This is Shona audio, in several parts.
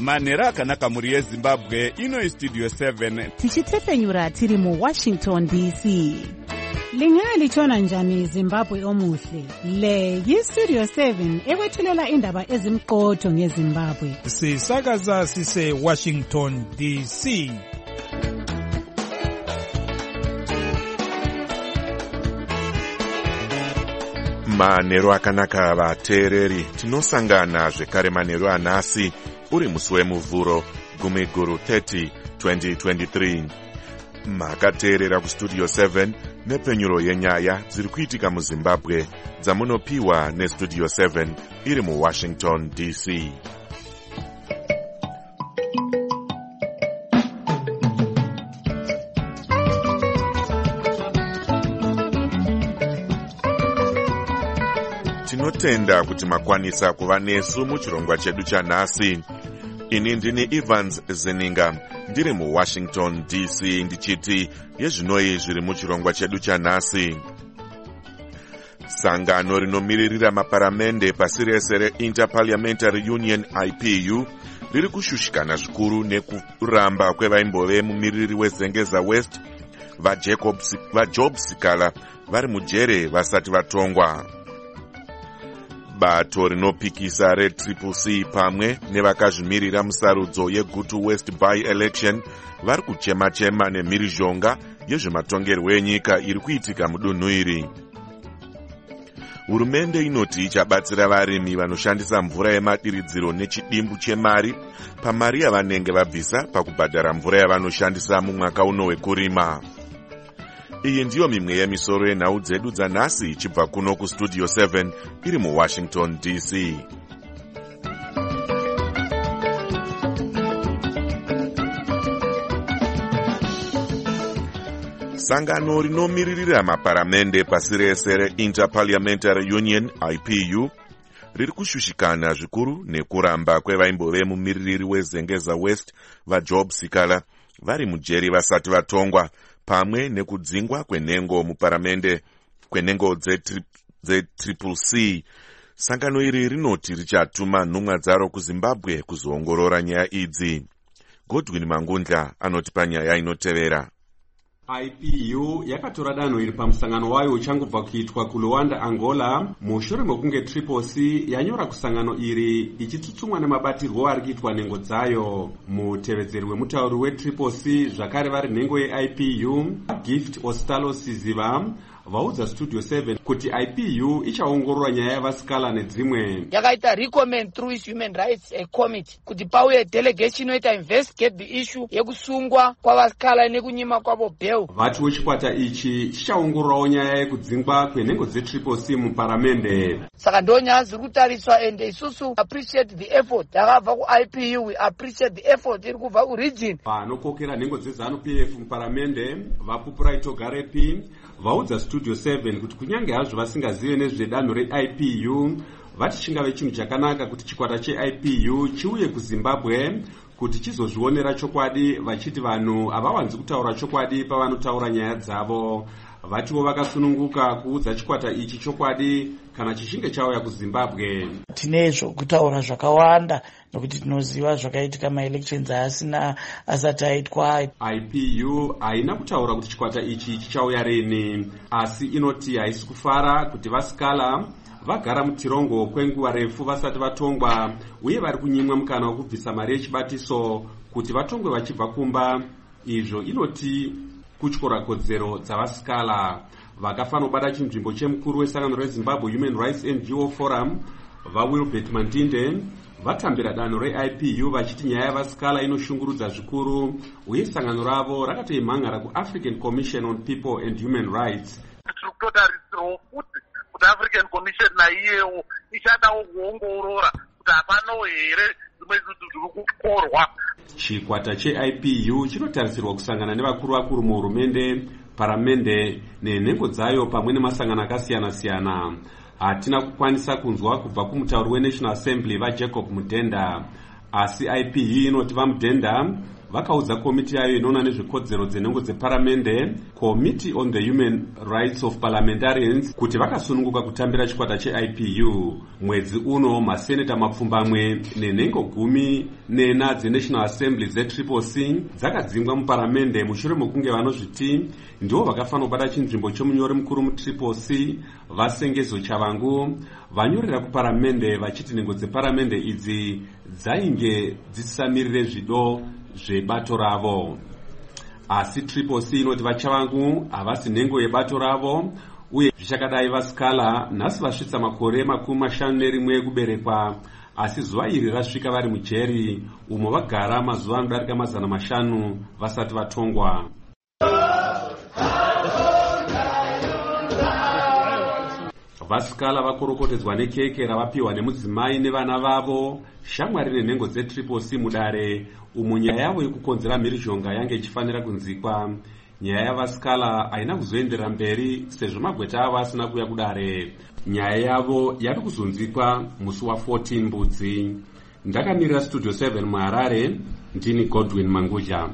manhero akanaka mhuri yezimbabwe. Ino istudio 7 tichitepfenyura tiri muWashington DC. Lingalitshona njani Zimbabwe omuhle? Le yistudio 7 ekwethulela indaba ezimqotho ngeZimbabwe. Sisakaza sise Washington DC. Manhero akanaka vateereri, tinosangana zvekare manhero anhasi uri musi wemuvhuro 10 2023. Makateerera kustudio 7 nepfenyuro yenyaya dziri kuitika muZimbabwe dzamunopiwa nestudio 7 iri muWashington DC. Tinotenda kuti makwanisa kuva nesu muchirongwa chedu chanhasi. Ini ndini Evans Zeninga, ndiri muWashington DC ndichiti yezvinoi zviri muchirongwa chedu chanhasi. Sangano rinomiririra maparamende pasi rese reInter-Parliamentary Union IPU riri kushushikana zvikuru nekuramba kwevaimbove mumiriri weZengeza West vaJob Sikala vari mujere vasati vatongwa. Bato rinopikisa reCCC pamwe nevakazvimirira musarudzo yeGutu West by-election vari kuchema-chema nemhirizhonga yezvematongerwo enyika iri kuitika mudunhu iri. Hurumende inoti ichabatsira varimi vanoshandisa mvura yemadiridziro nechidimbu chemari pamari yavanenge vabvisa pakubhadhara mvura yavanoshandisa mumwaka uno wekurima. Iyi ndiyo mimwe yemisoro yenhau dzedu dzanhasi ichibva kuno kustudio 7 iri muWashington DC. Sangano rinomiririra maparamende pasi rese reInter-Parliamentary Union IPU riri kushushikana zvikuru nekuramba kwevaimbove mumiriri weZengeza West vaJob Sikala vari mujeri vasati vatongwa, pamwe nekudzingwa kwenhengo muparamende kwenhengo dzeCCC. Sangano iri rinoti richatuma nhumwa dzaro kuZimbabwe kuzoongorora nyaya idzi. Godwin Mangundla anotipa nyaya inotevera. IPU yakatora danho iri pamusangano wayo uchangobva kuitwa kuLuanda, Angola, mushure mekunge CCC yanyora kusangano iri ichitutumwa nemabatirwo ari kuitwa nhengo dzayo. Mutevedzeri wemutauri weCCC zvakare vari nhengo yeIPU Gift Ostalo Siziva vaudza studio 7 kuti IPU ichaongorora nyaya yavasikala nedzimwe. Yakaita recommend through its human rights committee kuti pauye delegation inoita investigate the issue yekusungwa kwavasikala nekunyima kwavo bail. Vati wechikwata ichi chichaongororawo nyaya yekudzingwa kwenhengo dzeCCC muparamende. Saka ndo nyaya dziri kutariswa ende isusu appreciate the effort yakabva kuIPU, we appreciate the effort iri kubva kuregion. Vanokokera nhengo dzeZANU-PF muparamende vaPupura Itogarepi vaudza studio 7 kuti kunyange hazvo vasingazive nezvedanho reIPU vati chingave chinhu chakanaka kuti chikwata cheIPU chiuye kuZimbabwe kuti chizozvionera chokwadi, vachiti vanhu havawanzi kutaura chokwadi pavanotaura nyaya dzavo. Vatiwo vakasununguka kuudza chikwata ichi chokwadi kana chichinge chauya kuZimbabwe. Tinezvo kutaura zvakawanda nokuti tinoziva zvakaitika maelections asati aitwa. IPU haina kutaura kuti chikwata ichi chichauya rini, asi inoti haisi kufara kuti vasikala vagara mutirongo kwenguva refu vasati vatongwa uye vari kunyimwa mukana wekubvisa mari yechibatiso kuti vatongwe vachibva kumba. Izvo inoti kutyora kodzero dzavasikala. Vakafanobata chinzvimbo chemukuru wesangano reZimbabwe Human Rights NGO Forum vaWilbert Mandinde vatambira danho reIPU vachiti nyaya yavasikala inoshungurudza zvikuru uye sangano ravo rakatoimhan'ara kuAfrican Commission on People and Human Rights. Tinotarisirawo futi kuti African Commission naiyewo ichadawo kuongorora kuti hapano here dzimwe zvinhu zviri kukorwa. Chikwata cheIPU chinotarisirwa kusangana nevakuru muhurumende, paramende nenhengo dzayo pamwe nemasangano akasiyana-siyana. Hatina kukwanisa kunzwa kubva kumutauri weNational Assembly vaJacob Mudenda, asi IPU inoti vaMudenda vakaudza komiti yayo inoona nezvekodzero dzenhengo dzeparamende, Committee on the Human Rights of Parliamentarians, kuti vakasununguka kutambira chikwata cheIPU. Mwedzi uno maseneta mapfumbamwe nenhengo 14 dzeNational Assembly zeCCC dzakadzingwa muparamende mushure mekunge vanozviti ndivo vakafanira kubata chinzvimbo chomunyori mukuru muCCC Vasengezo Chavangu vanyorera kuparamende vachiti nhengo dzeparamende idzi dzainge dzisamirire zvido zvebato ravo. Asi CCC inoti vaChavangu havasi nhengo yebato ravo, uye zvichakadai vaScala nhasi vasvitsa makore 51 ekuberekwa, asi zuva iri rasvika vari mujeri umo vagara mazuva anodarika 500 vasati vatongwa. VaScala vakorokotedzwa nekeke ravapiwa nemudzimai nevana vavo, shamwari nenhengo dzeCCC mudare umo nyaya yavo yekukonzera mhirizhonga yange ichifanira kunzikwa. Nyaya yavaScala haina kuzoenderera mberi sezvo magweta avo asina kuuya kudare. Nyaya yavo yari kuzonzikwa musi wa14 Mbudzi. Ndakamirira Studio 7 muHarare, ndini Godwin Manguja.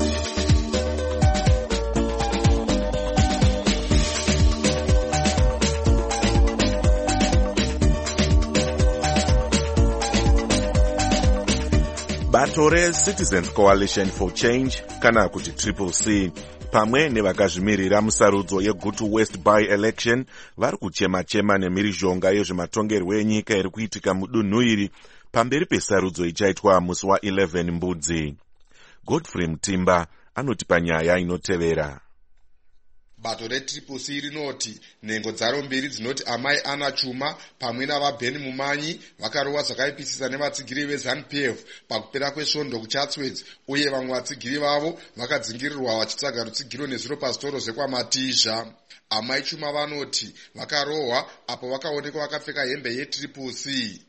Bato reCitizens Coalition for Change kana kuti CCC pamwe nevakazvimirira musarudzo yeGutu West by-election vari kuchema-chema nemhirizhonga yezvematongerwo enyika iri kuitika mudunhu iri pamberi pesarudzo ichaitwa musi wa11 Mbudzi. Godfrey Mutimba anotipa nyaya inotevera. Bato reCCC rinoti nhengo dzaro mbiri dzinoti amai Ana Chuma pamwe navaBeni Mumanyi vakarohwa zvakaipisisa nevatsigiri veZANU-PF pakupera kwesvondo kuChatsworth, uye vamwe vatsigiri vavo vakadzingirirwa vachitsvaga rutsigiro nezviro pazvitoro zvekwaMatizha. Amai Chuma vanoti vakarohwa apo vakaonekwa vakapfeka hembe yeCCC.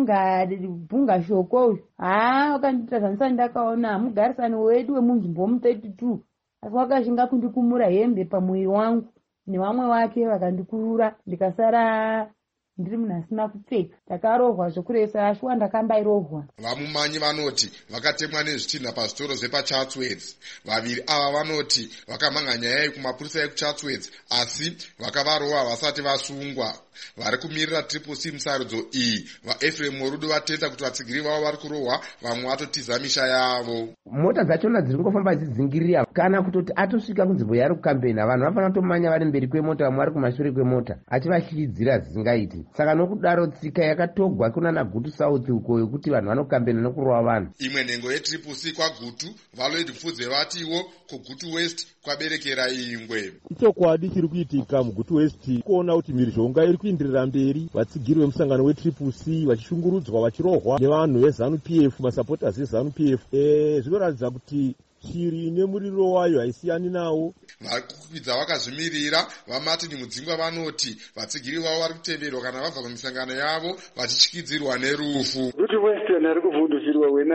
Bhunga shoko wakandiita zvanisani ndakaona mugarisani wedu wemunzvimbo mu32 asi wakashinga kundikumura hembe pamwiri wangu nevamwe wake vakandikurura ndikasara ndiri munhu asina kupfeka. Ndakarohwa zvokuresa ashwa ndakambairohwa. Vamumanyi vanoti vakatemwa nezvitinha pazvitoro zvepaChatsworth. Vaviri ava vanoti vakamhanga nyaya iyi kumapurisa ekuChatsworth asi vakavarohwa vasati vasungwa. Vari kumirira CCC musarudzo iyi vaEphraim Morudo vatenda kuti vatsigiri vavo vari kurohwa, vamwe vatotiza misha yavo. Mota dzachona dziri kungofamba dzidzingirira kana kutoti atosvika kunzvimbo yari kukambena vanhu vafanira kutomanya vari mberi kwemota vamwe vari kumashure kwemota achivashyidzira zvisingaiti. Saka nokudaro tsika yakatogwa kunana Gutu South uko yokuti vanhu vanokambena nokurohwa vanhu. Imwe nhengo yeCCC kwaGutu vaLloyd Mfudze vatiwo kuGutu West kwaberekera ingwe. Ichokwadi chiri kuitika muGutu West kuona kuti mhirizhonga iri kuindirira mberi, vatsigiri vemusangano weCCC vachishungurudzwa vachirohwa nevanhu veZANU-PF, masapoters eZANU-PF. Zvinoratidza kuti shiri nemuriro wayo haisiyani nawo. Vakukwidza vakazvimirira vaMartin Mudzingwa vanoti vatsigiri vavo vari kuteverwa kana vabva kumisangano yavo vachityidzirwa nerufu. Gutu West vari kuvhundusirwa wena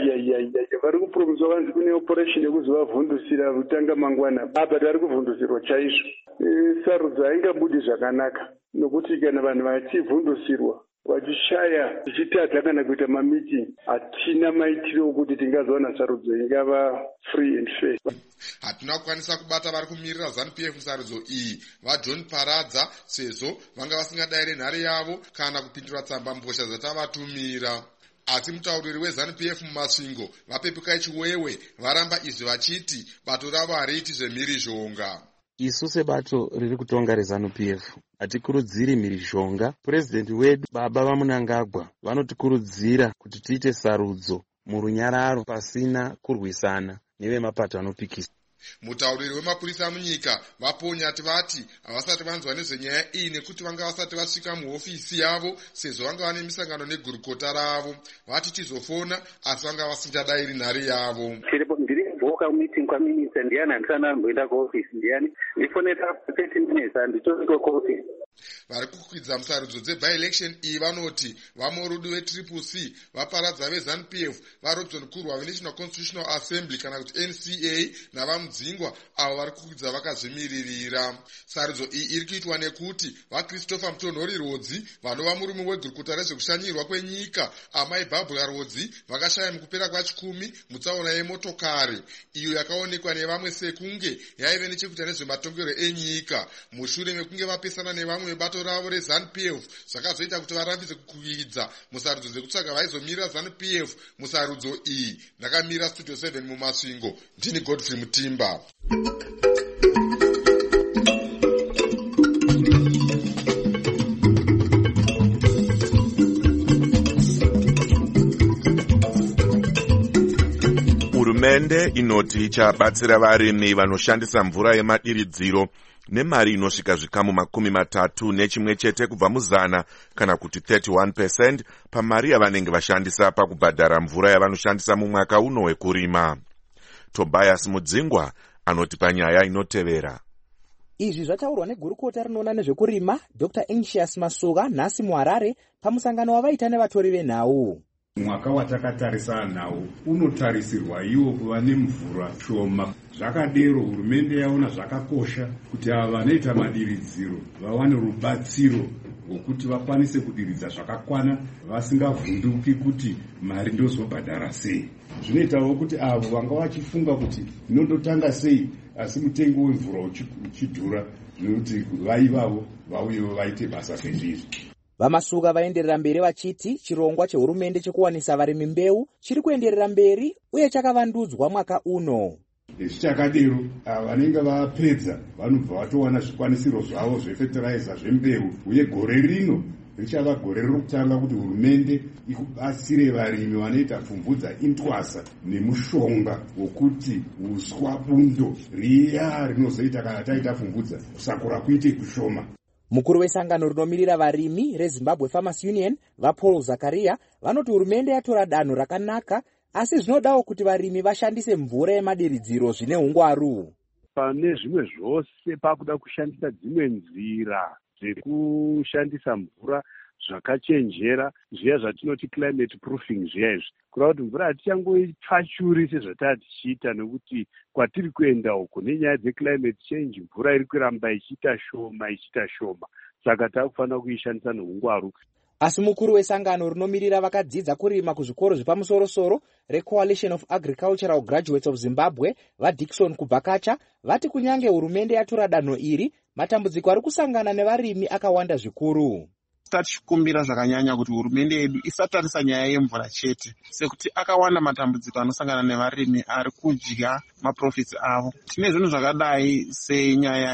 vari kupromiswa vanzi kune operation yekuzovavhundusira rutanga mangwana apa vari kuvhundusirwa chaizvo. Sarudzo haingabudi zvakanaka nokuti kana vanhu vachivhundusirwa vachishaya tichitadza kana kuita mamiting hatina maitiro okuti tingazowana sarudzo ingava free and fair. Hatina kukwanisa kubata vari kumirira ZANU-PF musarudzo iyi vaJohn Paradza sezvo vanga vasingadayire nhare yavo kana kupindura tsamba mbozha dzatavatumira. Asi mutauriri weZANU-PF mumasvingo vaPepukai Chiwewe varamba izvi vachiti bato ravo hariiti zvemhirizhonga. Isu sebato riri kutonga reZANU-PF hatikurudziri mhirizhonga. Purezidendi wedu Baba vaMunangagwa vanotikurudzira kuti tiite sarudzo murunyararo pasina kurwisana nevemapato anopikisa. Mutauriri wemapurisa munyika vaponyati vati havasati vanzwa nezvenyaya iyi nekuti vanga vasati vasvika muhofisi yavo sezvo vanga vane misangano negurukota ravo. Vati chizofona asi vanga vasingadairi nhare yavo. Ndiri ndakamuka meeting kwaminista ndiyani handisana anomboenda kuofisi ndiyani ndifoneta 30 minutes handitosvika kuofisi. vari kukwidza musarudzo dzebi-election iyi vanoti vamwe rudo vetriple c vaparadza vezanupf varodzwa nekurwa venational constitutional assembly kana kuti nca navamudzingwa avo vari kukwidza vakazvimiririra. sarudzo iyi iri kuitwa nekuti vachristopher mutonhori rodzi vanova murume wegurukuta rezvekushanyirwa kwenyika amai bhabhura rodzi vakashaya mukupera kwachikumi mutsaona yemotokari iyo yakaonekwa nevamwe sekunge yaive nechekuita nezvematongero enyika mushure mekunge vapesana nevamwe vebato ravo rezanupf zvakazoita kuti varambidze kukwidza musarudzo dzekutsvaga vaizomirira zanupf musarudzo iyi. ndakamira studio 7 mumasvingo ndini Godfrey Mutimba. hurumende inoti ichabatsira varimi vanoshandisa mvura yemadiridziro nemari inosvika zvikamu 31 kubva muzana kana kuti 31% pamari yavanenge vashandisa pakubhadhara mvura yavanoshandisa mumwaka uno wekurima. Tobias Mudzingwa anoti panyaya inotevera. Izvi zvataurwa negurukota rinoona nezvekurima Dr. Anxious Masuga nhasi muHarare pamusangano wavaita nevatori venhau. Mwaka watakatarisa nhau unotarisirwa iwo kuva nemvura shoma. Zvakadero hurumende yaona zvakakosha kuti ava vanoita madiridziro vawane rubatsiro rwokuti vakwanise kudiridza zvakakwana vasingavhunduki kuti mari ndozobhadhara sei. Zvinoitawo kuti avo vanga vachifunga kuti inondotanga sei asi mutengo wemvura uchidhura zvinokuti vaivavo vauyewo vaite basa sezvizvi. Vamasuga vaenderera mberi vachiti chirongwa chehurumende chekuwanisa varimi mbeu chiri kuenderera mberi uye chakavandudzwa mwaka uno. Zvichakadero vanenge vapedza vanobva vatowana zvikwanisiro zvavo zvefertilizer zvembeu uye gore rino richava gore rokutanga kuti hurumende ikubatsire varimi vanoita pfumvudza intwasa nemushonga wokuti uswa bundo riya rinozoita kana taita pfumvudza kusakura kuite kushoma. Mukuru wesangano rinomirira varimi reZimbabwe Farmers Union vaPaul Zakaria vanoti hurumende yatora danho rakanaka asi zvinodawo kuti varimi vashandise mvura yemadiridziro zvine hungwaru. Pane zvimwe zvose pakuda kushandisa dzimwe nzira dzekushandisa mvura zvakachenjera zviya zvatinoti climate proofing zviya izvi kureva kuti mvura hatichangoipfachuri sezvatava tichiita nekuti kwatiri kuenda uko nenyaya dzeclimate change mvura iri kuramba ichiita shoma saka takufanira kuishandisa neungwaru. Asi mukuru wesangano rinomirira vakadzidza kurima kuzvikoro zvepamusoro-soro reCoalition of Agricultural Graduates of Zimbabwe vaDickson Kubhakacha vati kunyange hurumende yatora danho iri matambudziko ari kusangana nevarimi akawanda zvikuru. Tachikumbira zvakanyanya kuti hurumende yedu isatarisa nyaya yemvura chete sekuti akawanda matambudziko anosangana nevarimi ari kudya maprofits avo. Tine zvinhu zvakadai senyaya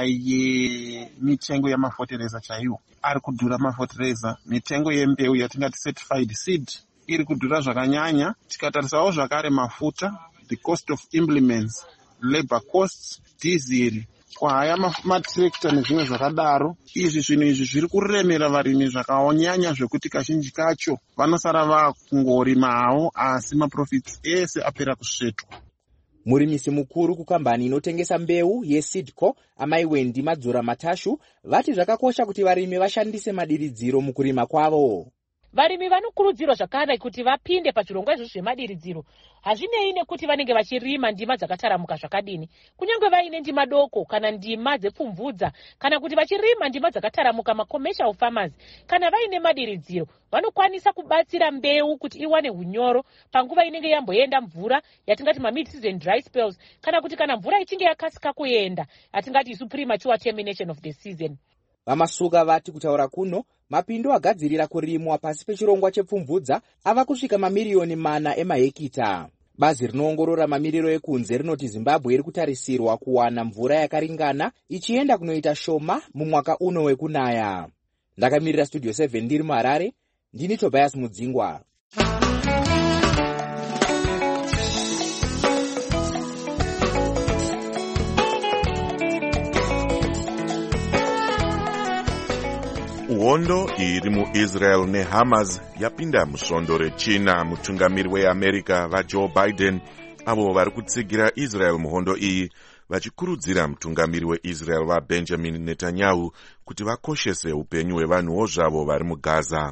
yemitengo yemafotereza chaiwo ari kudhura mafotereza, mitengo yembeu yatingati certified seed iri kudhura zvakanyanya. Tikatarisawo zvakare mafuta, the cost of implements, labor costs, diesel, kwaya matrekta nezvimwe zvakadaro. Izvi zvinhu izvi zviri kuremera varimi zvakanyanya zvekuti kazhinji kacho vanosara vakungorima havo asi maprofits ese apera kusvetwa. Murimisi mukuru kukambani inotengesa mbeu yeSeedco amai Wendi Madzura Matashu vati zvakakosha kuti varimi vashandise madiridziro mukurima kwavo. Varimi vanokurudzirwa zvakare kuti vapinde pachirongwa izvo zvemadiridziro. Hazvinei nekuti vanenge vachirima ndima dzakataramuka zvakadini. Kunyange vaine ndima doko kana ndima dzepfumvudza kana kuti vachirima ndima dzakataramuka macommercial farmers kana vaine madiridziro vanokwanisa kubatsira mbeu kuti iwane hunyoro panguva inenge yamboenda mvura yatingati mid season dry spells kana kuti kana mvura ichinge yakasika kuenda yatingati isu premature termination of the season. Vamasuga vati kutaura kuno mapindo agadzirira kurimwa pasi pechirongwa chepfumvudza ava kusvika mamiliyoni 4 emahekita. Bazi rinoongorora mamiriro ekunze rinoti Zimbabwe iri kutarisirwa kuwana mvura yakaringana ichienda kunoita shoma mumwaka uno wekunaya. Ndakamirira studio 7 ndiri muHarare, ndini Tobias Mudzingwa. Hondo iri muIsrael neHamas yapinda musvondo rechina. Mutungamiri weAmerica vaJoe Biden avo vari kutsigira Israel muhondo iyi vachikurudzira mutungamiri weIsrael vaBenjamin Netanyahu kuti vakoshese upenyu hwevanhuwo zvavo vari muGaza.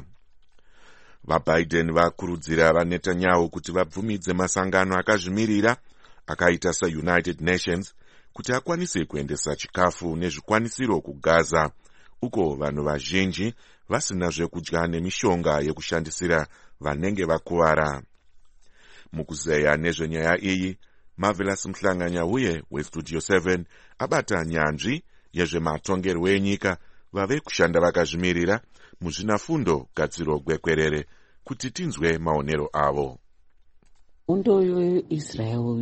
VaBiden vakurudzira vaNetanyahu kuti vabvumidze masangano akazvimirira akaita saUnited Nations kuti akwanise kuendesa chikafu nezvikwanisiro kuGaza, uko vanhu vazhinji vasina zvekudya nemishonga yekushandisira vanenge vakuvara. Mukuzeya nezvenyaya iyi, Marvelous Mhlanga-Nyauye weStudio 7 abata nyanzvi yezvematongerwo enyika vave kushanda vakazvimirira muzvinafundo gadziro gwekwerere kuti tinzwe maonero avo. Hondo yeIsrael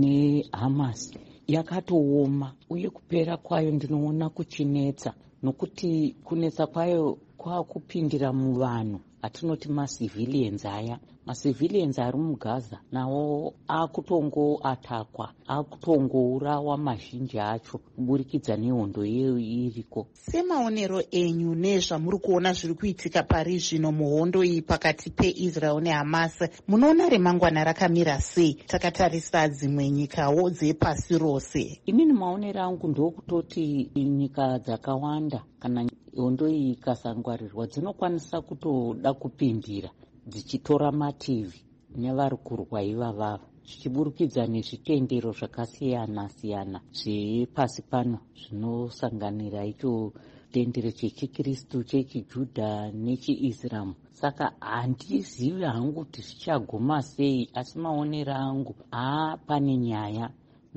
neHamas yakatooma uye kupera kwayo ndinoona kuchinetsa, nokuti kunetsa kwayo kwakupindira muvanhu atinoti macivilians aya. Macivilians ari muGaza nawo akutongoatakwa, akutongourawa mazhinji acho kuburikidza nehondo yeyo iriko. Semaonero enyu nezvamuri kuona zviri kuitika pari zvino muhondo iyi pakati peIsrael neHamas, munoona remangwana rakamira sei takatarisa dzimwe nyikawo dzepasi rose? Inini maonero angu ndokutoti nyika dzakawanda kana hondo iyi ikasangwarirwa dzinokwanisa kutoda kupindira dzichitora mativi nevari kurwa ivavava, zvichiburukidza nezvitendero zvakasiyana siyana zvepasi pano zvinosanganira icho tendero chechikristu, chechijudha nechiIslam. Saka handizivi hangu kuti zvichaguma sei, asi maonero angu pane nyaya,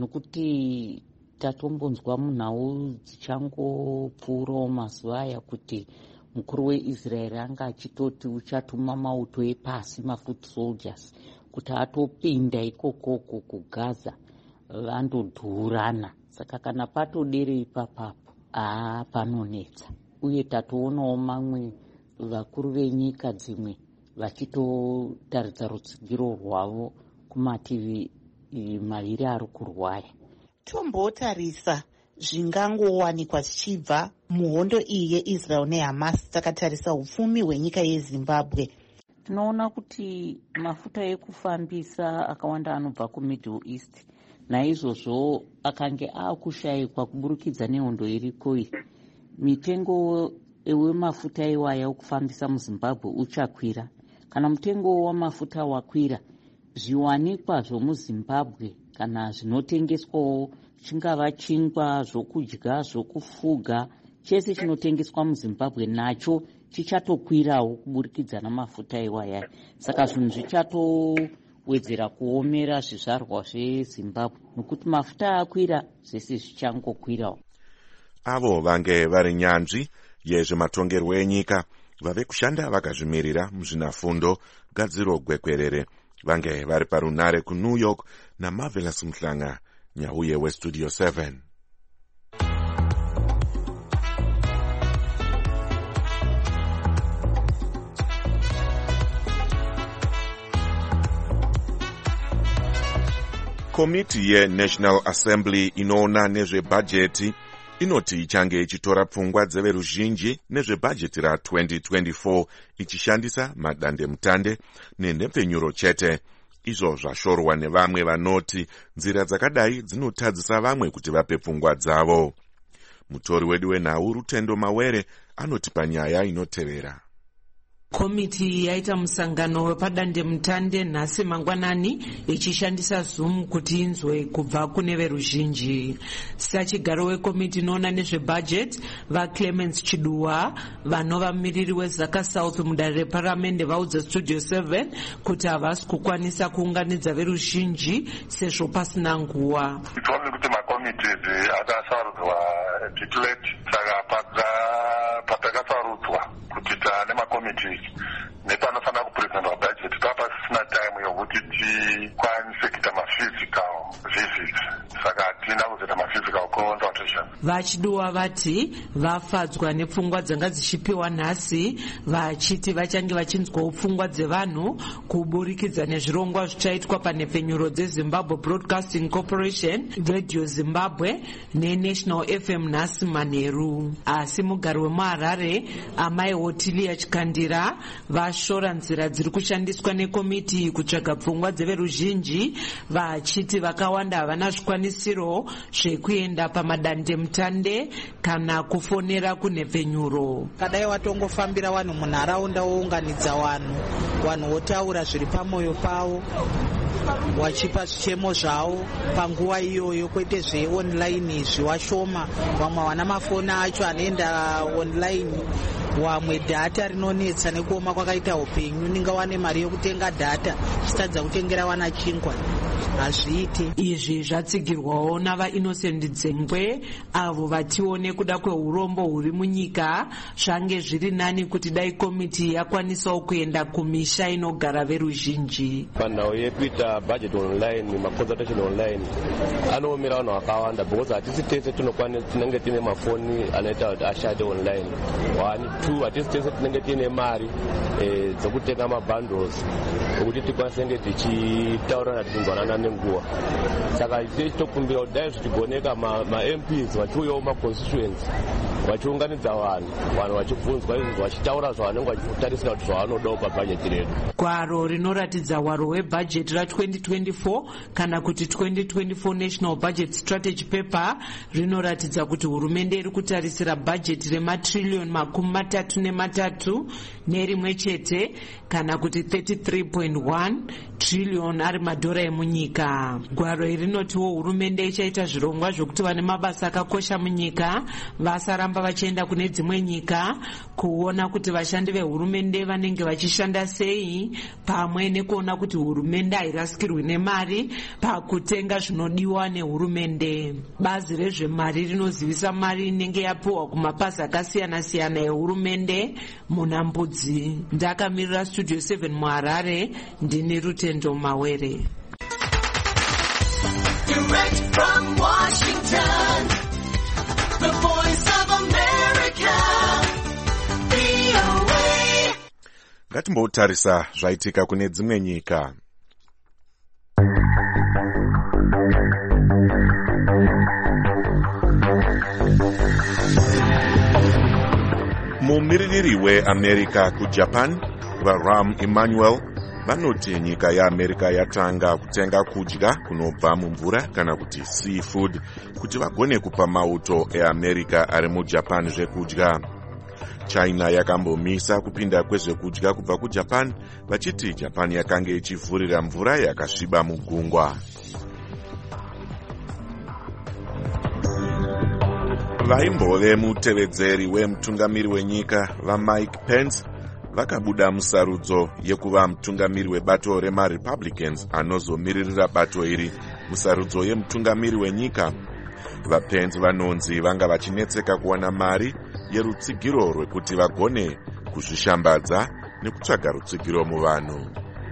nokuti tatombonzwa munhau dzichangopfuurawo mazuva aya kuti mukuru weIsrael anga achitoti uchatuma mauto epasi, mafoot soldiers, kuti atopinda ikokoko kuGaza vandodhurana. Saka kana patodere ipapapo panonetsa. Uye tatoonawo mamwe vakuru venyika dzimwe vachitotaridza rutsigiro rwavo kumativi maviri ari kurwaya. Tombotarisa zvingangowanikwa zvichibva muhondo iyi yeIsrael neHamas takatarisa upfumi hwenyika yeZimbabwe. Tinoona kuti mafuta ekufambisa akawanda anobva kuMiddle East, naizvozvo akange akushayikwa kuburikidza nehondo iriko iyi. Mitengo wemafuta iwaya okufambisa muZimbabwe uchakwira. Kana mutengo wamafuta wakwira, zviwanikwa zvomuZimbabwe kana zvinotengeswawo, chingava chingwa, zvokudya, zvokufuga, chese chinotengeswa muZimbabwe nacho chichatokwirawo kuburikidza namafuta iwaya. Saka zvinhu zvichatowedzera kuomera zvizvarwa zveZimbabwe, nokuti mafuta akwira zvese zvichangokwirawo. Avo vange vari nyanzvi yezvematongerwo enyika vave kushanda vakazvimirira muzvinafundo gadziro gwekwerere vange vari parunare kuNew York naMarvelous Mhlanga-Nyauye weStudio 7. Komiti yeNational Assembly inoona nezvebhajeti inoti ichange ichitora pfungwa dzeveruzhinji nezvebhajeti ra2024 ichishandisa madandemutande nenhepfenyuro chete. Izvo zvashorwa nevamwe vanoti nzira dzakadai dzinotadzisa vamwe kuti vape pfungwa dzavo. Mutori wedu wenhau Rutendo Mawere anoti panyaya inotevera. Komiti yaita musangano wepadandemutande nhasi mangwanani ichishandisa Zoom kuti inzwe kubva kune veruzhinji. Sachigaro wekomiti inoona nezvebudget vaClemens Chiduwa vanova mumiriri weZaka South mudare reparamende vaudza Studio 7 kuti havasi kukwanisa kuunganidza veruzhinji sezvo pasina nguva. Itomi kuti makomitis akasarudzwa declared saka patakasarudzwa kuti tane makomitis nepanofanira kupresentwa budget papasisina time yokuti tikwanise kuita maphysical visits, saka hatina kuzoita maphysical confrontation. vachiduwa vati vafadzwa nepfungwa dzanga dzichipiwa nhasi, vachiti vachange vachinzwawo pfungwa dzevanhu kuburikidza nezvirongwa zvichaitwa panhepfenyuro dzezimbabwe broadcasting corporation, radio zimbabwe nenational FM nhasi manheru. Asi mugari wemuharare amai Otilia Chikandira vashora nzira dziri kushandiswa nekomiti kutsvaga pfungwa dzeveruzhinji, vachiti vakawanda havana zvikwanisiro zvekuenda pamadandemutande kana kufonera kunhepfenyuro. Kadai watongofambira vanhu munharaunda wounganidza vanhu votaura zviri pamwoyo pavo, wachipa zvichemo zvavo panguva iyoyo, kwete zveonline zviwashoma. Vamwe wana mafoni acho anoenda online, wamwe dhata rinonetsa nekuoma kwakaita upenyu, ningawane mari yokutenga dhata chitadza kutengera wana chingwa. Hazviiti. Izvi zvatsigirwawo navaInnocent Dzengwe, avo vatiwo nekuda kweurombo huri munyika zvange zviri nani kuti dai komiti yakwanisawo kuenda kumisha inogara veruzhinji. Panhau yekuita budget online, maconsultation online anoomera vanhu vakawanda because hatisi tese tinenge tine mafoni anoita kuti ashade online. 1 2 hatisi tese tinenge tine mari dzokutenga mabundles okuti tikwanise nge tichitaurana tichinzwanana nenguva. Saka tichitokumbira kuti dai zvichigoneka maMPs vachiuyawo maconstituency vachiunganidza vanhu vachibvunzwa izvo vachitaura zvavanenge vachitarisira kuti zvavanodawo pabhajeti redu. Gwaro rinoratidza hwaro hwebhajeti ra2024 kana kuti 2024 National Budget Strategy Paper rinoratidza kuti hurumende iri kutarisira bhajeti rematrilioni 33 nerimwe chete kana kuti 33.1 trillion ari madhora emunyika. Gwaro iri rinotiwo hurumende ichaita zvirongwa zvokuti vane mabasa akakosha munyika vasaramba vachienda kune dzimwe nyika, kuona kuti vashandi vehurumende vanenge vachishanda sei, pamwe nekuona kuti hurumende hairasikirwi nemari pakutenga zvinodiwa nehurumende. Bazi rezvemari rinozivisa mari inenge yapiwa kumapasi akasiyana-siyana ehurumende muna Mbudzi. Ndakamirira Studio 7 muHarare, ndini Rutendo Mawere. Direct from Washington, the Voice of America, VOA. Ngatimbotarisa zvaitika kune dzimwe nyika. Mumiririri weAmerica kuJapan, vaRahm Emanuel, vanoti nyika yeAmerica yatanga kutenga kudya kunobva mumvura kana kuti seafood kuti vagone kupa mauto eAmerica ari muJapan zvekudya. China yakambomisa kupinda kwezvekudya kubva kuJapan, vachiti Japan yakange ichivhurira mvura yakasviba mugungwa. Vaimbove mutevedzeri wemutungamiri wenyika vaMike Pence vakabuda musarudzo yekuva mutungamiri webato remaRepublicans anozomiririra bato iri musarudzo yemutungamiri wenyika. VaPence vanonzi vanga vachinetseka kuwana mari yerutsigiro rwekuti vagone kuzvishambadza nekutsvaga rutsigiro muvanhu.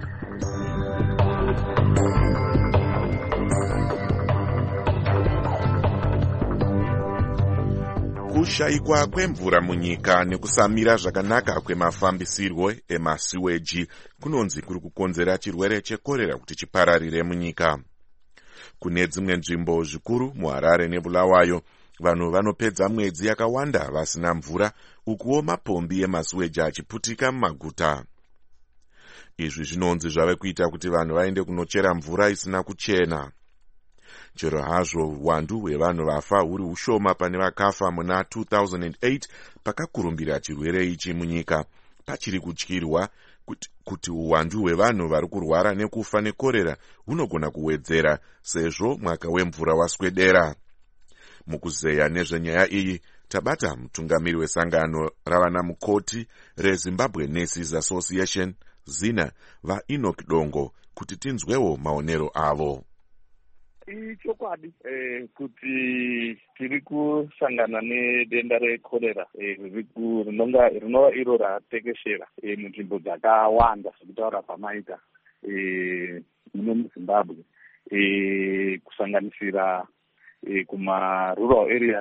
Kushayikwa kwemvura munyika nekusamira zvakanaka kwemafambisirwo emasiweji kunonzi kuri kukonzera chirwere chekorera kuti chipararire munyika. Kune dzimwe nzvimbo zvikuru muHarare neBulawayo, vanhu vanopedza mwedzi yakawanda vasina mvura, ukuwo mapombi emasiweji achiputika mumaguta. Izvi zvinonzi zvave kuita kuti vanhu vaende kunochera mvura isina kuchena. Chero hazvo uwandu hwevanhu vafa huri ushoma pane vakafa muna 2008 pakakurumbira chirwere ichi munyika, pachiri kutyirwa kuti uwandu hwevanhu vari kurwara nekufa nekorera hunogona kuwedzera sezvo mwaka wemvura waswedera. Mukuzeya nezvenyaya iyi tabata mutungamiri wesangano ravana mukoti reZimbabwe Nurses Association ZINA vaEnoch Dongo kuti tinzwewo maonero avo. Ichokwadi kuti tiri kusangana nedenda rekorera rinova iro ratekeshera munzvimbo dzakawanda sekutaura pamaita muno muZimbabwe, kusanganisira kuma rural areas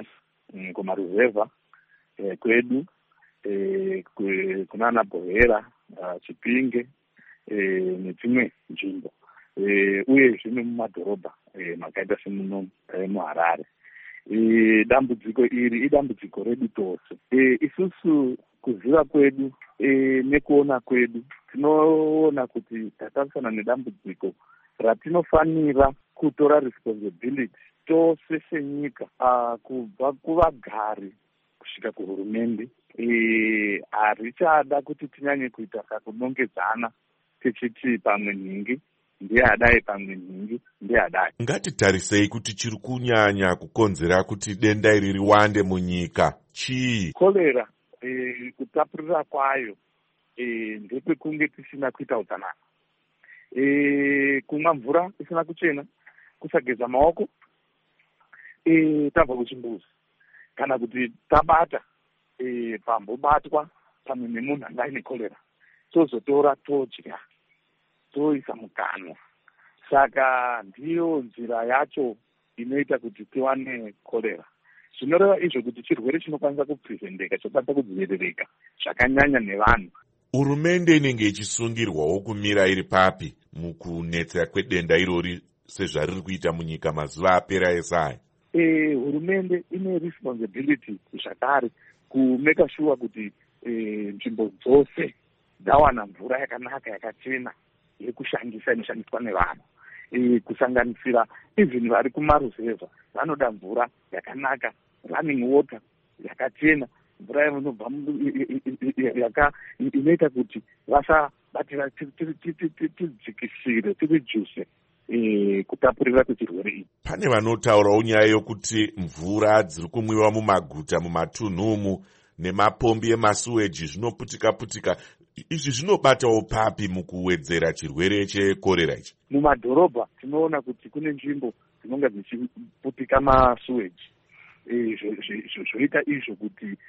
kumaruzevha kwedu, kunana Bhohera, Chipinge nedzimwe nzvimbo, uye zvino mumadhorobha makaita semuno muHarare. Dambudziko iri idambudziko redu tose. Isusu kuziva kwedu nekuona kwedu tinoona kuti tatarisana nedambudziko ratinofanira kutora responsibility tose senyika, kubva kuvagari kusvika kuhurumende. Harichada kuti tinyanye kuita kakunongedzana tichiti pamwe nhingi ndiyadai pamwe nhingi ndiyadai. Ngatitarisei kuti chiri kunyanya kukonzera kuti denda iri riwande munyika chii? Kolera kutapurira kwayo ndepekunge tisina kuita utsanana, kumwa mvura isina kuchena, kusageza maoko tabva kuchimbuzi, kana kuti tabata pambobatwa pamwe nemunhu anga aine kolera tozotora todya toisa mukanwa. Saka ndiyo nzira yacho inoita kuti tiwane kolera. Zvinoreva izvo kuti chirwere chinokwanisa kuprevendeka, chokwanisa kudziviririka zvakanyanya nevanhu. Hurumende inenge ichisungirwawo kumira iri papi mukunetsa kwedenda irori sezvariri kuita munyika mazuva apera esaya? Hurumende ine responsibility zvakare kumeka sure kuti nzvimbo dzose dzawana mvura yakanaka yakachena yekushandisa inoshandiswa nevanhu, kusanganisira even vari kumaruzevha vanoda mvura yakanaka, running water yakachena, mvura inobva inoita kuti vasabatira tidzikisire tirijuse kutapurira kwechirwere ichi. Pane vanotaurawo nyaya yokuti mvura dziri kumwiwa mumaguta mumatunhu umu nemapombi emasuweji zvinoputika-putika. Izvi zvinobatawo papi mukuwedzera chirwere chekorera ichi? Mumadhorobha tinoona kuti kune nzvimbo dzinonga dzichiputika masuweji, zvoita izvo kuti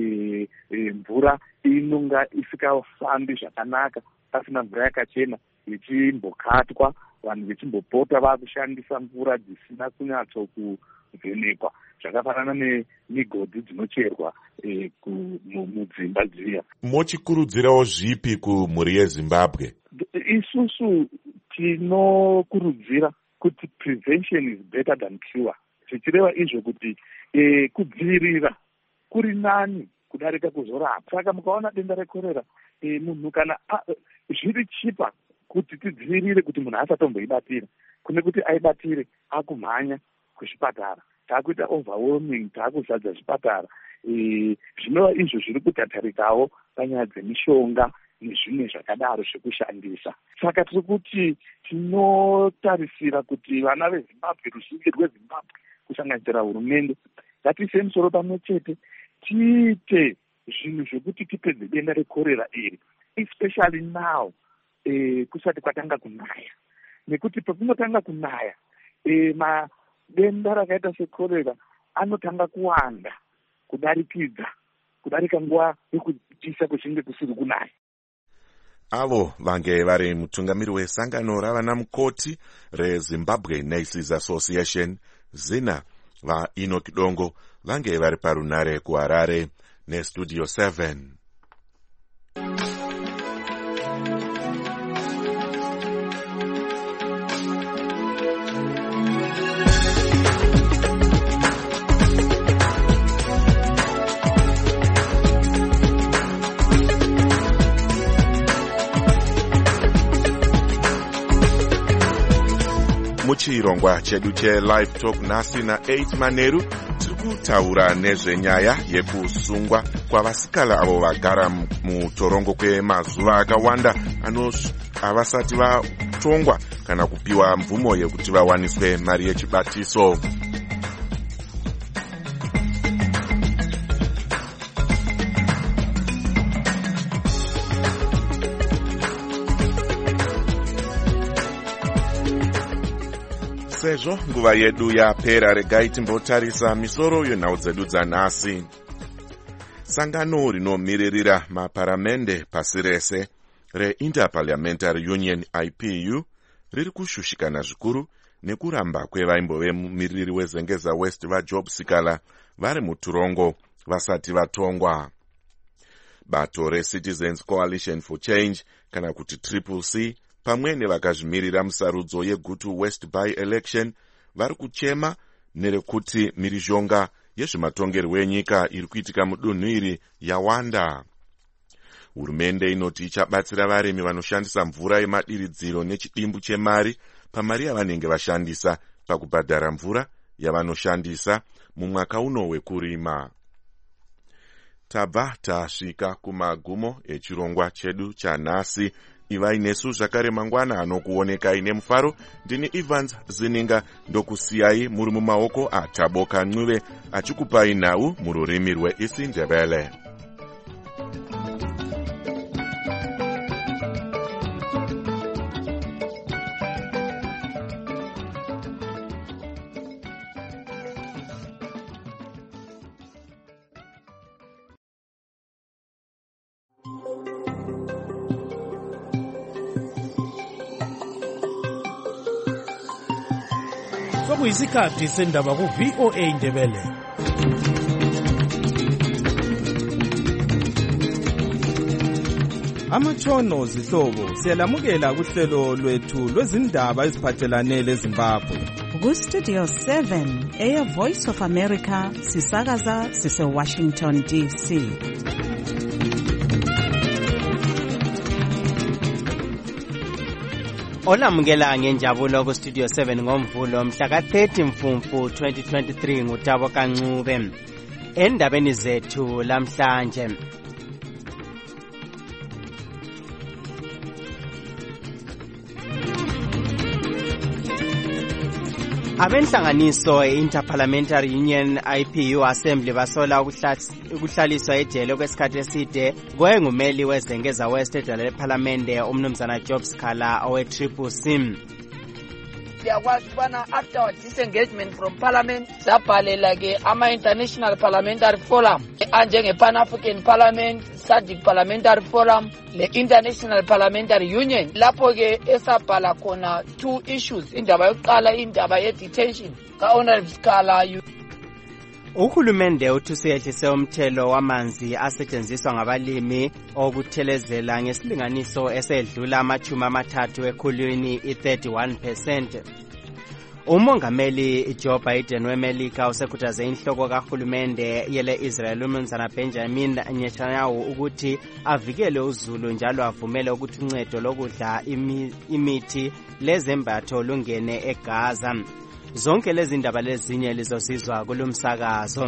mvura inonga isikafambi zvakanaka pasina mvura yakachena, ichimbokatwa, vanhu vechimbopota vakushandisa mvura dzisina kunyatso kuvhenekwa, zvakafanana nemigodhi dzinocherwa mudzimba dziya. Mochikurudzirawo zvipi kumhuri yeZimbabwe? Isusu tinokurudzira kuti prevention is better than cure. Zvichireva izvo kuti kudzivirira kuri nani kudarika kuzorapa. Saka mukaona denda rekorera, munhu kana zviri chipa kuti tidzivirire kuti munhu asatomboibatira kune kuti aibatire akumhanya kuzvipatara, taakuita overwhelming, taakuzadza zvipatara. Zvinova izvo zviri kutatarikawo panyaya dzemishonga nezvimwe zvakadaro zvekushandisa. Saka tiri kuti tinotarisira kuti vana veZimbabwe, ruzhinji rweZimbabwe kusanganisira hurumende, ngatiise musoro pamwe chete tiite zvinhu zvekuti tipedze denda rekorera iri, especially now kusati kwatanga kunaya, nekuti pakunotanga kunaya madenda rakaita sekorera anotanga kuwanda kudarika nguva yekutisa kuchinge kusiri kunaya. Avo vange vari mutungamiri wesangano ravana mukoti reZimbabwe Nurses Association, zina vaEnoch Dongo, vange vari parunare kuHarare neStudio 7. Muchirongwa chedu cheLive Talk nhasi na8 Manheru tiri kutaura nezvenyaya yekusungwa kwavasikana avo vagara mutorongo kwemazuva akawanda havasati vatongwa kana kupiwa mvumo yekuti vawaniswe mari yechibatiso. Sezvo nguva yedu yapera, regai timbotarisa misoro yenhau dzedu dzanhasi. Sangano rinomiririra maparamende pasi rese reInterparliamentary Union IPU riri kushushikana zvikuru nekuramba kwevaimbove mumiriri weZengeza West vaJob Sikala vari muturongo vasati vatongwa. Bato reCitizens Coalition for Change kana kuti CCC pamwe nevakazvimirira musarudzo yeGutu West by-election vari kuchema nerekuti mhirizhonga yezvematongerwo enyika iri kuitika mudunhu iri yawanda. Hurumende inoti ichabatsira varimi vanoshandisa mvura yemadiridziro nechidimbu chemari pamari yavanenge vashandisa pakubhadhara mvura yavanoshandisa mumwaka uno wekurima. Tabva tasvika kumagumo echirongwa chedu chanhasi. Ivai nesu zvakare mangwana anokuonekai nemufaro. Ndini Evans Zininga ndokusiyai muri mumaoko aThabo Kancube achikupai nhau mururimi rweIsiNdebele. Sokuyisikhathi sendaba ku-VOA Ndebele. Amatshono zihlobo siyalamukela kuhlelo lwethu lwezindaba eziphathelane leZimbabwe. Ku-Studio 7 Air Voice of America sisakaza sise-Washington DC. Olamukela ngenjabulo ku-Studio 7 ngomvulo mhla ka-30 Mfumfu 2023 nguThabo Kancube. Endabeni zethu lamhlanje. Abenhlanganiso Interparliamentary Union IPU Assembly basola ukuhlaliswa ejele kwesikhathi eside kwengumeli wezengeza West eParliamente umnumzana Job Sikhala owe-CCC. Siyakwazi ukubana after our disengagement from parliament sabhalela ke ama-International Parliamentary Forum anjenge-Pan-African Parliament, SADC Parliamentary Forum, le-International Parliamentary Union. Lapho ke esabhala khona two issues. Indaba yokuqala indaba ye-detention ka-Honorable Sikhala. Uhulumende uthusehlise umthelo wamanzi asetshenziswa ngabalimi okuthelezela ngesilinganiso esedlula ama-30 ekhulwini i-31%. Umongameli Joe Biden weMelika usekhuthaze inhloko kahulumende yele-Israel umnumzana Benjamin Netanyahu ukuthi avikele uzulu njalo avumele ukuthi uncedo lokudla imithi lezembatho lungene eGaza. Zonke lezi ndaba lezinye lizosizwa kulumsakazo.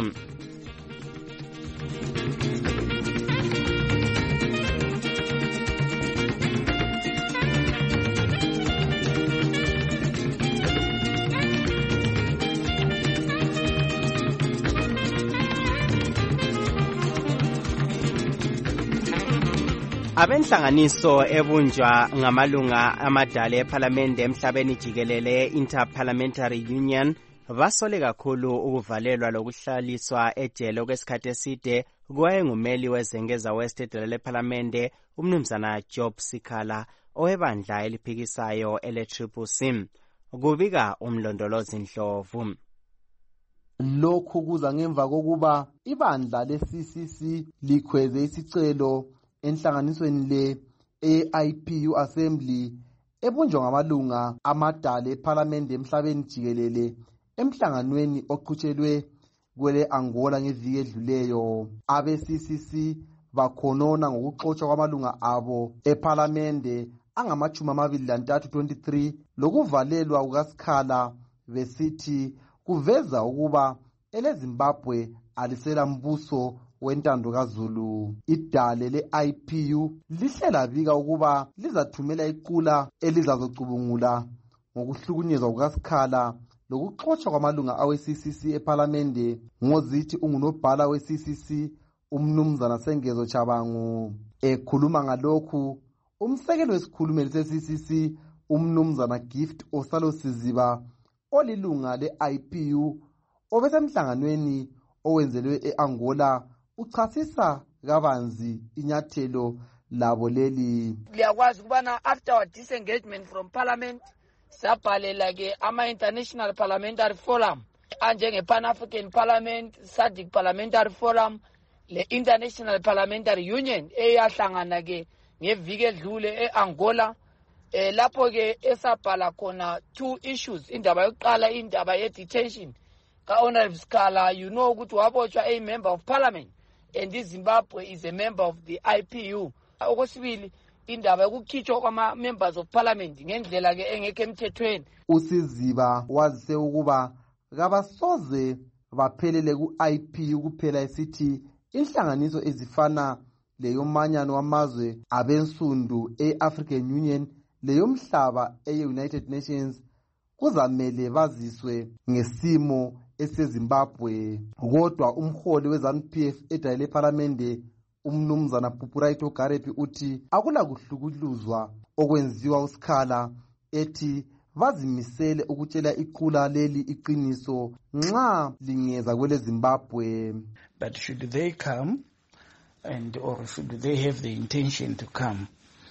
Abenhlanganiso ebunjwa ngamalunga amadala eParliamente emhlabeni jikelele Interparliamentary Union basole kakhulu ukuvalelwa lokuhlaliswa ejele kwesikhathi eside kwengumeli wezengeza West eParliamente umnumzana Job Sikhala owebandla eliphikisayo ele-CCC. Kubika umlondolozi Ndlovu. Lokhu kuza ngemva kokuba ibandla le-CCC likhweze isicelo enhlanganisweni le-IPU Assembly ebunjwa ngamalunga amadala eParliament emhlabeni jikelele emhlanganweni oqhutshelwe kwele Angola ngeviki edluleyo. Abe-CCC bakhonona ngokuxotshwa kwamalunga abo eParliament angama-23 lokuvalelwa kukaSikhala besithi kuveza ukuba eleZimbabwe alisela mbuso wentando kaZulu. Idale le-IPU lihlela bika ukuba lizathumela iqula elizazocubungula ngokuhlukunyezwa kukaSikhala lokuxotshwa kwamalunga awe-CCC eParliamente ngozithi ungunobhala we-CCC umnumzana Sengezo Chabangu. Ekhuluma ngalokhu umsekeli wesikhulumeli se-CCC umnumzana Gift Osalo Siziba olilunga le-IPU obesemhlanganweni owenzelwe e-Angola uchasisa kabanzi inyathelo labo leli. Liyakwazi ukubana after our disengagement from parliament sabhalela ke ama-International Parliamentary Forum anjenge-Pan-African Parliament, SADC Parliamentary Forum, le-International Parliamentary Union eyahlangana-ke ngeviki edlule e-Angola. Lapho-ke esabhala khona 2 issues. Indaba yokuqala indaba ye-detention ka-Honorable Sikhala, you know ukuthi wabotshwa a member of parliament and iZimbabwe is a member of the IPU. Okwesibili indaba yokukhitshwa kwama-members of parliament ngendlela-ke engekho emthethweni. uSiziba wazise ukuba kabasoze baphelele ku-IPU kuphela esithi inhlanganiso ezifana leyomanyano wamazwe abensundu e-African Union leyomhlaba e-United Nations kuzamele baziswe ngesimo eseZimbabwe. Kodwa umholi we-ZANU-PF edayile parliamente umnumzana Pupuraito Garepi uthi akula kuhlukuluzwa okwenziwa uSikhala, ethi bazimisele ukutshela iqula leli iqiniso nxa lingeza kwele Zimbabwe. But should they come or should they have the intention to come?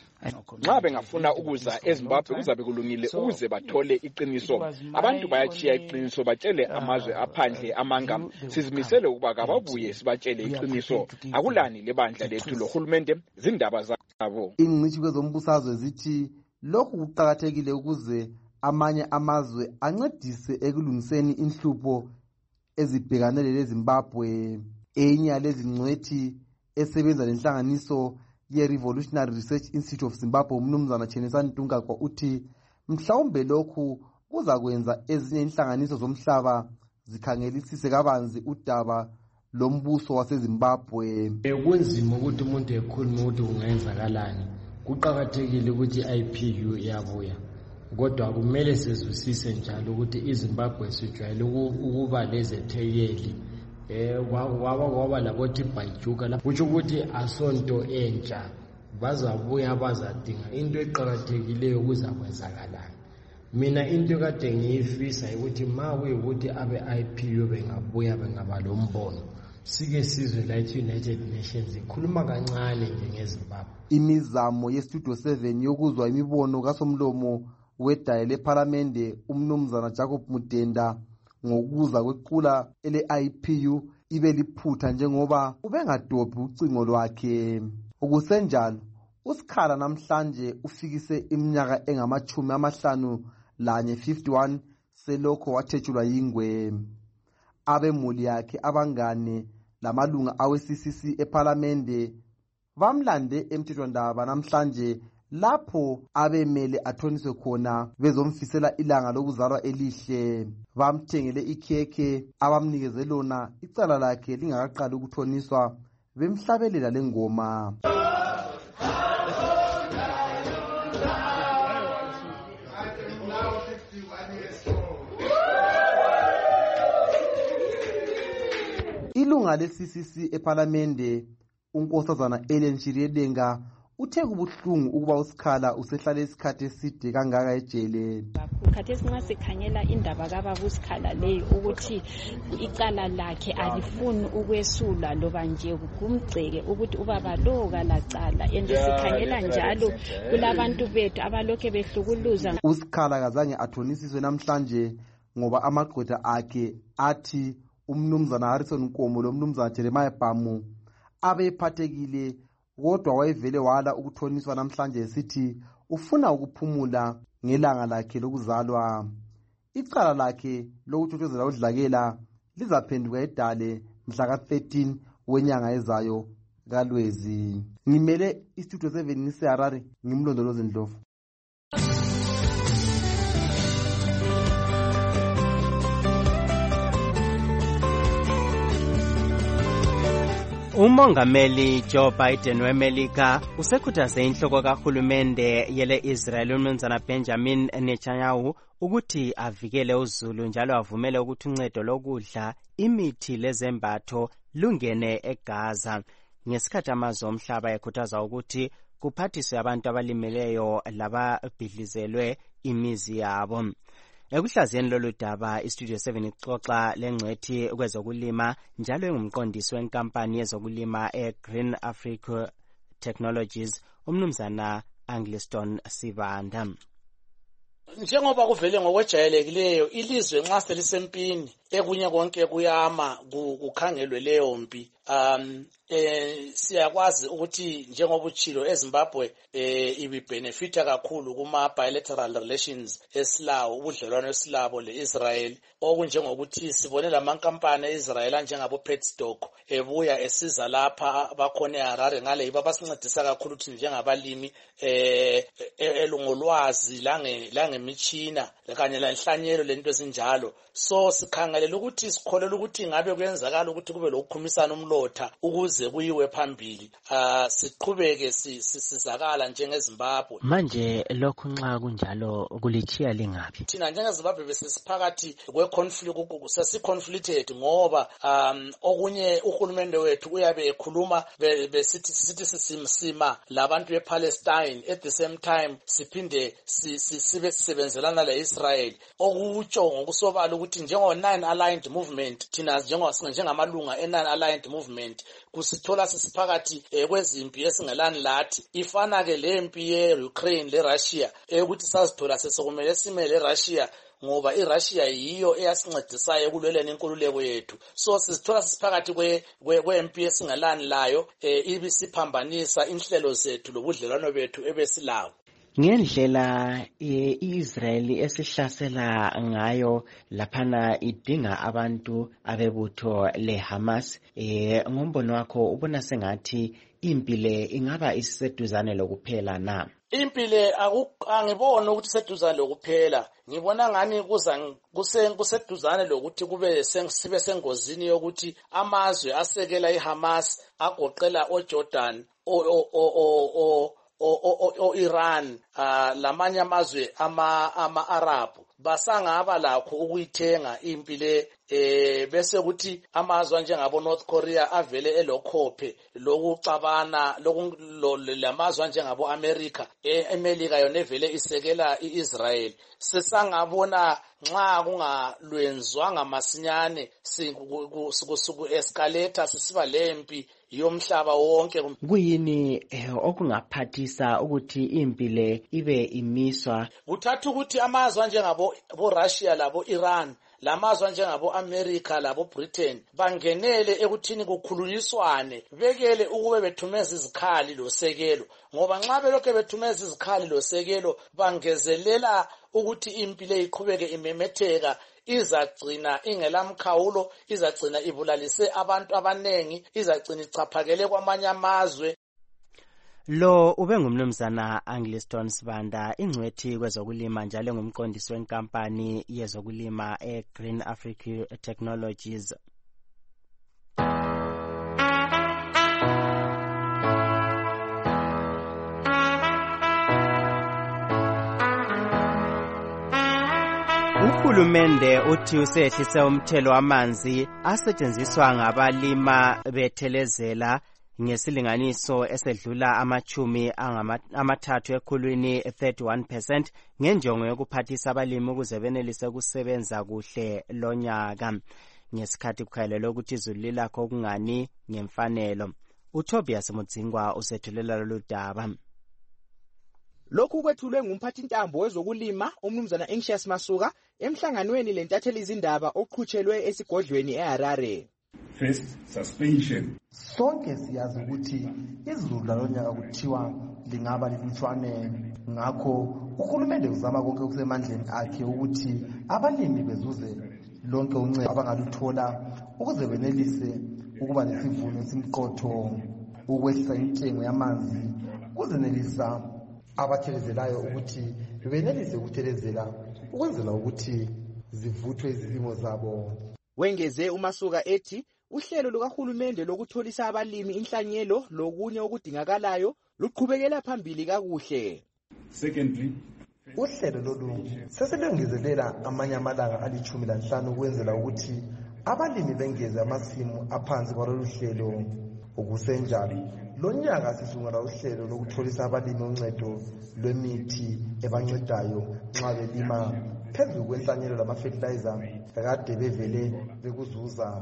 Nxa bengafuna ukuza eZimbabwe kuzabe kulungile ukuze bathole iqiniso. Abantu bayachiya iqiniso batshele amazwe aphandle amanga. Sizimisele ukuba kababuye sibatshele iqiniso. Akulani lebandla lethu lohulumende zindaba zabo. Ingcitshi kwezombusazwe zithi lokhu kuqakathekile ukuze amanye amazwe ancedise ekulungiseni inhlupho ezibhekane leZimbabwe. Enye yalezi ngcwethi esebenza lenhlanganiso ye-Revolutionary Research Institute of Zimbabwe umnumzana Chenisani Tungakwa uthi mhlawumbe lokhu kuza kwenza ezinye inhlanganiso zomhlaba zikhangelisise kabanzi udaba lombuso waseZimbabwe. Kunzima ukuthi umuntu ekhuluma ukuthi kungenzakalani. Kuqakathekile ukuthi i-IPU yabuya, kodwa kumele sizwisise njalo ukuthi iZimbabwe sijwayele ukuba lezethekeli kwaba labothi bhayijuka lapho kutsho ukuthi asonto entsha bazabuya bazadinga into eqakathekileyo kuzakwenzakalani. Mina into kade ngiyifisa ukuthi ukuthi abe-IPU bengabuya bengaba lombono sike sizwe la United Nations ikhuluma kancane njengeZimbabwe. Imizamo ye-Studio 7 yokuzwa imibono kasomlomo wedayile leParlamente umnumzana Jacob Mudenda ngokuza kwequla ele-IPU ibe liphutha njengoba ubengadobhi ucingo lwakhe. Ukusenjalo uSikhala namhlanje ufikise iminyaka engama-51 51 selokho wathetshulwa yingwe. Abemuli yakhe abangane lamalunga awe-CCC eParlamente bamlande emthethwandaba namhlanje lapho abemele athoniswe khona bezomfisela ilanga lokuzalwa elihle. Bamthengele ikhekhe abamnikeze lona icala lakhe lingakaqali ukuthoniswa bemhlabelela lengoma. Ilunga le-CCC eParlamente unkosazana Ellen Shiryedenga uthe kubuhlungu ukuba uSikhala usehlale isikhathi eside kangaka ejele. Khathesi nxa sikhangela indaba kababa uSikhala leyo ukuthi icala lakhe alifuni ukwesula loba nje kumgceke ukuthi ubaba lo kalacala and sikhangela njalo kulabantu bethu abalokhe behlukuluza. uSikhala kazange athonisiswe namhlanje ngoba amagqwetha akhe athi umnumzana Harrison Nkomo lo mnumzana Jeremiah Bhamu abephathekile, kodwa wayevele wala ukuthoniswa namhlanje esithi ufuna ukuphumula ngelanga lakhe lokuzalwa. Icala lakhe lokuthokozela udlakela lizaphenduka edale mhla ka-13 wenyanga ezayo kaLwezi. Ngimele iStudio 7 ngiseHarare, ngimlondoloze Ndlovu. Umongameli Joe Biden weMelika usekhuthaze inhloko kahulumende yele-Israel umnumzana Benjamin Netanyahu ukuthi avikele uZulu njalo avumele ukuthi uncedo lokudla, imithi lezembatho lungene eGaza. Ngesikhathi amazwe omhlaba ekhuthaza ukuthi kuphathiswe abantu abalimeleyo lababhidlizelwe imizi yabo. Ekuhlaziyeni lolu daba iStudio 7 ixoxa lengcwethi kwezokulima njalo engumqondisi wenkampani yezokulima eGreen Africa Technologies umnumzana Angliston Sibanda. Njengoba kuvele ngokwejayelekileyo ilizwe nxa selisempini ekunye konke kuyama kukhangelwe leyo mpi. Siyakwazi ukuthi njengoba uchilo eZimbabwe ibibenefita kakhulu kuma bilateral relations esilawo, ubudlelwano esilabo leIsrael, okunjengokuthi sibone lamankampani eIsrael njengabo Petstock ebuya esiza lapha bakhona eHarare, ngale yiba basincedisa kakhulu ukuthi njengabalimi elungolwazi langemitshina kanye lenhlanyelo lento ezinjalo. So sikhangelela ukuthi sikholela ukuthi ngabe kuyenzakala ukuthi kube lokukhumisana umlotha ukuze kuyiwe phambili, siqhubeke sizakala njengeZimbabwe. Manje lokhu nxa kunjalo kulichiya lingapi? Thina njengeZimbabwe besiphakathi kwe-conflict, sesi-conflicted ngoba okunye uhulumende wethu uyabe ekhuluma besithi sisimsima labantu bePalestine, at the same time siphinde sibe sisebenzelana leIsrael, okutsho ngokusobala ukuthi njengo-non-aligned movement, thina njengamalunga e-non-aligned movement kusithola sisiphakathi kwezimpi esingelani lathi. Ifana ke le mpi ye-Ukraine le-Russia ukuthi sazithola sesokumele sime le-Russia ngoba iRussia yiyo eyasincedisayo ekulweleni inkululeko yethu. So sizithola sisiphakathi kwempi esingelani layo, ibisiphambanisa inhlelo zethu lobudlelwano bethu ebesilawo. Ngendlela iIsrael esihlasela ngayo laphana idinga abantu abebutho leHamas, ngombono wakho ubona sengathi impile ingaba isiseduzane lokuphela na? Impile angiboni ukuthi seduzane lokuphela, ngibona ngani kuseduzane lokuthi sibe sengozini yokuthi amazwe asekela iHamas agoqela oJordan o-Iran, lamanye amazwe ama-Arab basangaba lakho ukuyithenga impile, bese kuthi amazwe njengabo North Korea avele elokhophe lokucabana lamazwe njengabo America yona evele isekela iIsrael. Sesangabona nxa kungalwenzwanga masinyane sikusuku escalator sisiba lempi yomhlaba wonke. Kuyini okungaphathisa ukuthi impile ibe imiswa? Kuthatha ukuthi amazwe njengabo Russia labo Iran, lamazwe njengabo America labo Britain bangenele ekuthini kukhulunyiswane, bekele ukube bethumeza izikhali losekelo, ngoba nxa belokho bethumeza izikhali losekelo bangezelela ukuthi impilo iqhubeke imemetheka, izagcina ingelamkhawulo, izagcina ibulalise abantu abanengi, izagcina ichaphakele kwamanye amazwe. Lo ube ngumnumzana Angliston Sibanda, ingcwethi kwezokulima njalo ngumqondisi wenkampani yezokulima eGreen Africa Technologies. Uhulumende uthi usehlise umthelo wamanzi asetshenziswa ngabalima bethelezela ngesilinganiso esedlula amathathu ekhulwini 31% ngenjongo yokuphathisa abalimi ukuze benelise ukusebenza kuhle lonyaka ngesikhathi kukhalelwa ukuthi izulu lilakho okungani ngemfanelo. uTobias Mudzingwa usethulela lolu daba. Lokhu kwethulwe ngumphathintambo wezokulima umnumzana Anxious Masuka emhlanganweni lentatheli izindaba oqhutshelwe esigodlweni eHarare. First, suspension. Sonke siyazi ukuthi izulu lalonyaka kuthiwa lingaba lilutshwane, ngakho uhulumende uzama konke okusemandleni akhe ukuthi abalimi bezuze lonke uncedo abangaluthola ukuze benelise ukuba nesivuno esimqotho, ukwehlisa intengo yamanzi, ukuzenelisa abathelezelayo ukuthi benelise ukuthelezela ukwenzela ukuthi zivuthwe izilimo zabo. Wengeze uMasuka ethi uhlelo lukahulumende lokutholisa abalimi inhlanyelo lokunye okudingakalayo luqhubekela phambili kakuhle. Secondly, uhlelo lolu seselongezelela amanye amalanga ali-15 ukwenzela ukuthi abalimi bengeze amasimu aphansi kwalolu hlelo. Ukusenjalo lonyaka sisungula uhlelo lokutholisa abalimi uncedo lwemithi ebancedayo nxa belima phezulu kwenhlanyelo lama-fertilizer kade bevele bekuzuza.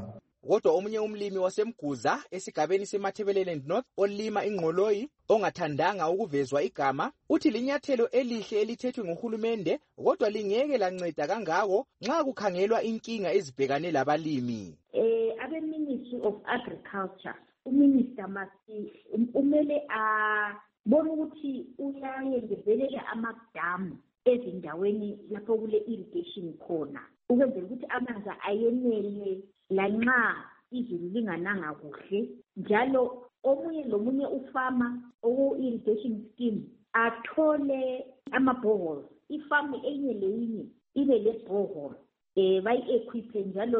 kodwa omunye umlimi wasemguza esigabeni seMathebeleland North olima ingqoloyi ongathandanga ukuvezwa igama uthi linyathelo elihle elithethwe nguhulumende kodwa lingeke lanceda kangako nxa kukhangelwa inkinga ezibhekane labalimi. Abe-Ministry of Agriculture, uMinister must umele bona ukuthi uyayengezelela amadamu ezindaweni lapho kule irrigation khona ukwenzela ukuthi amanzi ayenele lanxa izulu lingananga kuhle, njalo omunye lomunye ufama oku-irrigation scheme athole ama-boreholes. Ifamu enye leyinye ibe le-borehole bayi-equipe njalo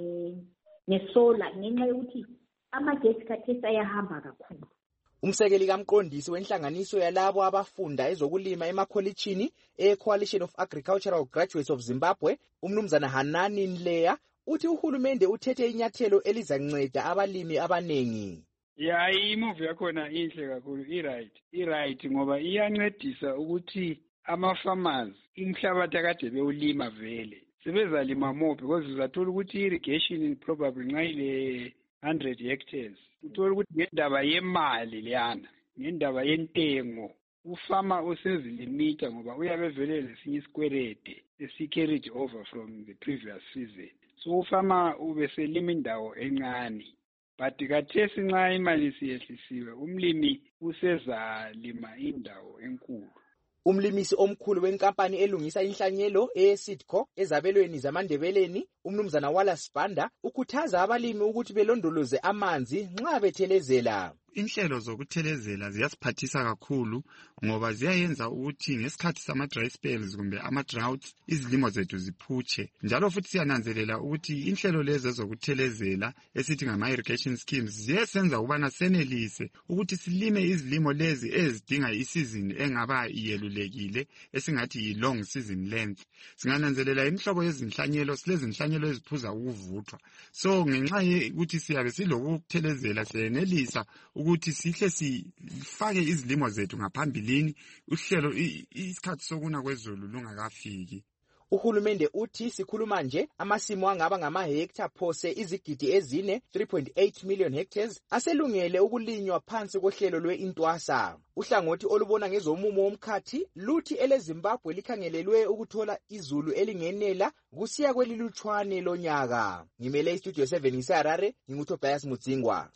ne-solar ngenxa yokuthi amagesi khathesi ayahamba kakhulu. Umsekeli kamqondisi wenhlanganiso yalabo abafunda ezokulima emakholitshini e-Coalition of Agricultural Graduates of Zimbabwe, umnumzana Hanani Nleya, uthi uhulumende uthethe inyathelo elizanceda abalimi abanengi. Ya, imove yakhona inhle kakhulu, i-right ngoba iyancedisa ukuthi ama-farmers imhlabathi akade bewulima vele sebezalima more because uzathola ukuthi irrigation probably nxa ile 100 hectares uthola ukuthi ngendaba yemali leyana, ngendaba yentengo ufama usezilimita ngoba uyabe vele lesinye isikwerede esi-carried over from the previous season. So ufama ubeselima indawo encane, but kathesi nxa imali siyehlisiwe umlimi usezalima indawo enkulu. Umlimisi omkhulu wenkampani elungisa inhlanyelo eSidco ezabelweni zamandebeleni, umnumzana Wallace Banda, ukhuthaza abalimi ukuthi belondoloze amanzi nxa bethelezela. Inhlelo zokuthelezela ziyasiphathisa kakhulu ngoba ziyayenza ukuthi ngesikhathi sama-dry spells kumbe ama-droughts izilimo zethu ziphutshe. Njalo futhi siyananzelela ukuthi inhlelo lezi zokuthelezela esithi ngama-irrigation schemes ziyesenza ukubana senelise ukuthi silime izilimo lezi ezidinga isizini engaba iyelulekile esingathi yi-long season length. Singananzelela imihlobo yezinhlanyelo, silezinhlanyelo eziphuza ukuvuthwa. So ngenxa yokuthi siyabe silokuthelezela siyenelisa ukuthi sihle sifake izilimo zethu ngaphambilini uhlelo isikhathi sokuna kwezulu lungakafiki. Uhulumende uthi sikhuluma nje amasimu angaba ngama-hectare phose izigidi ezine 3.8 million hectares aselungele ukulinywa phansi kohlelo lwe-Intwasa. Uhlangothi olubona ngezomumo womkhathi luthi eleZimbabwe likhangelelwe ukuthola izulu elingenela kusiya kwelilutshwane lonyaka. Ngimele iStudio 7 ngiseHarare, nginguTobias Mudzingwa.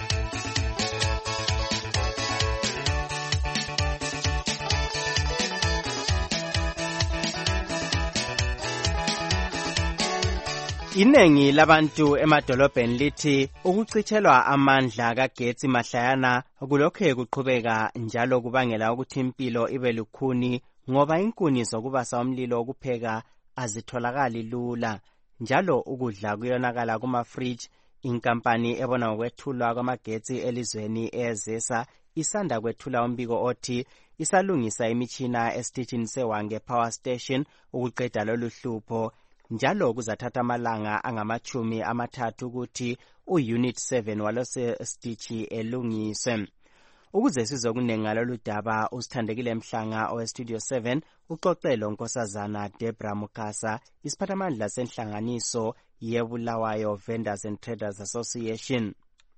Inengi labantu emadolobheni lithi ukucithelwa amandla kagetsi mahlayana kulokhe kuqhubeka njalo kubangela ukuthi impilo ibe lukhuni ngoba inkuni zokubasa umlilo wokupheka azitholakali lula, njalo ukudla kuyonakala kuma-fridge. Inkampani ebona ngokwethulwa kwamagetsi elizweni eZesa isanda kwethula umbiko othi isalungisa imitshina esitishini seWange Power Station ukuqeda lolu hlupho, njalo kuzathatha amalanga angama-30 ukuthi u-Unit 7 walose sitishi elungiswe. Ukuze sizokunengi ngalolu daba, usithandekile Mhlanga oweStudio 7 uxoxelo Nkosazana Debra Mukasa, isiphathamandla senhlanganiso yeBulawayo Vendors and Traders Association.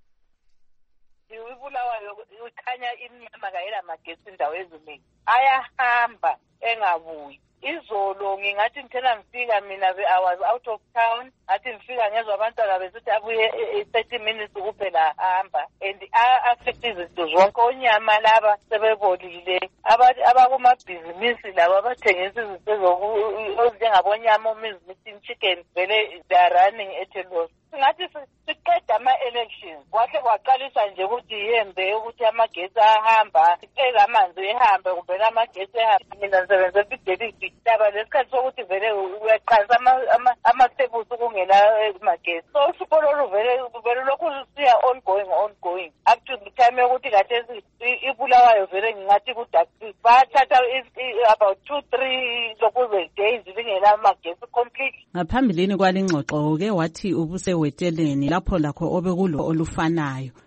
iBulawayo ukhanya imnyama kayela magetsi indawo eziningi ayahamba engabuyi. Izolo ngingathi ngithena ngifika mina I was out of town, ngathi ngifika ngezwa abantwana besithi abuye 30 minutes kuphela ahamba, and affect izinto zonke. Onyama laba sebebolile, abakumabhizinisi laba abathengisa izinto ezinjengabonyama, meat, chicken, vele they are running at a loss. Ngathi siqeda ama-elections kwahle kwaqalisa nje ukuthi yembe ukuthi amagesi ahamba, amanzi ehambe kumbe amagesi ehambe. Mina ngisebenza eBidelifi daba lesikhathi sokuthi vele uyaqansa amathebuli ukungena magesi. So uhlupho lolu vele lokhu siya ongoing up to the time yokuthi kathesi iBulawayo vele ngingathi kudakisi bathatha about 2-3 lokuze days lingena magesi complete. Ngaphambilini kwalingxoxo ke wathi ubuseweteleni lapho lakho obekulo olufanayo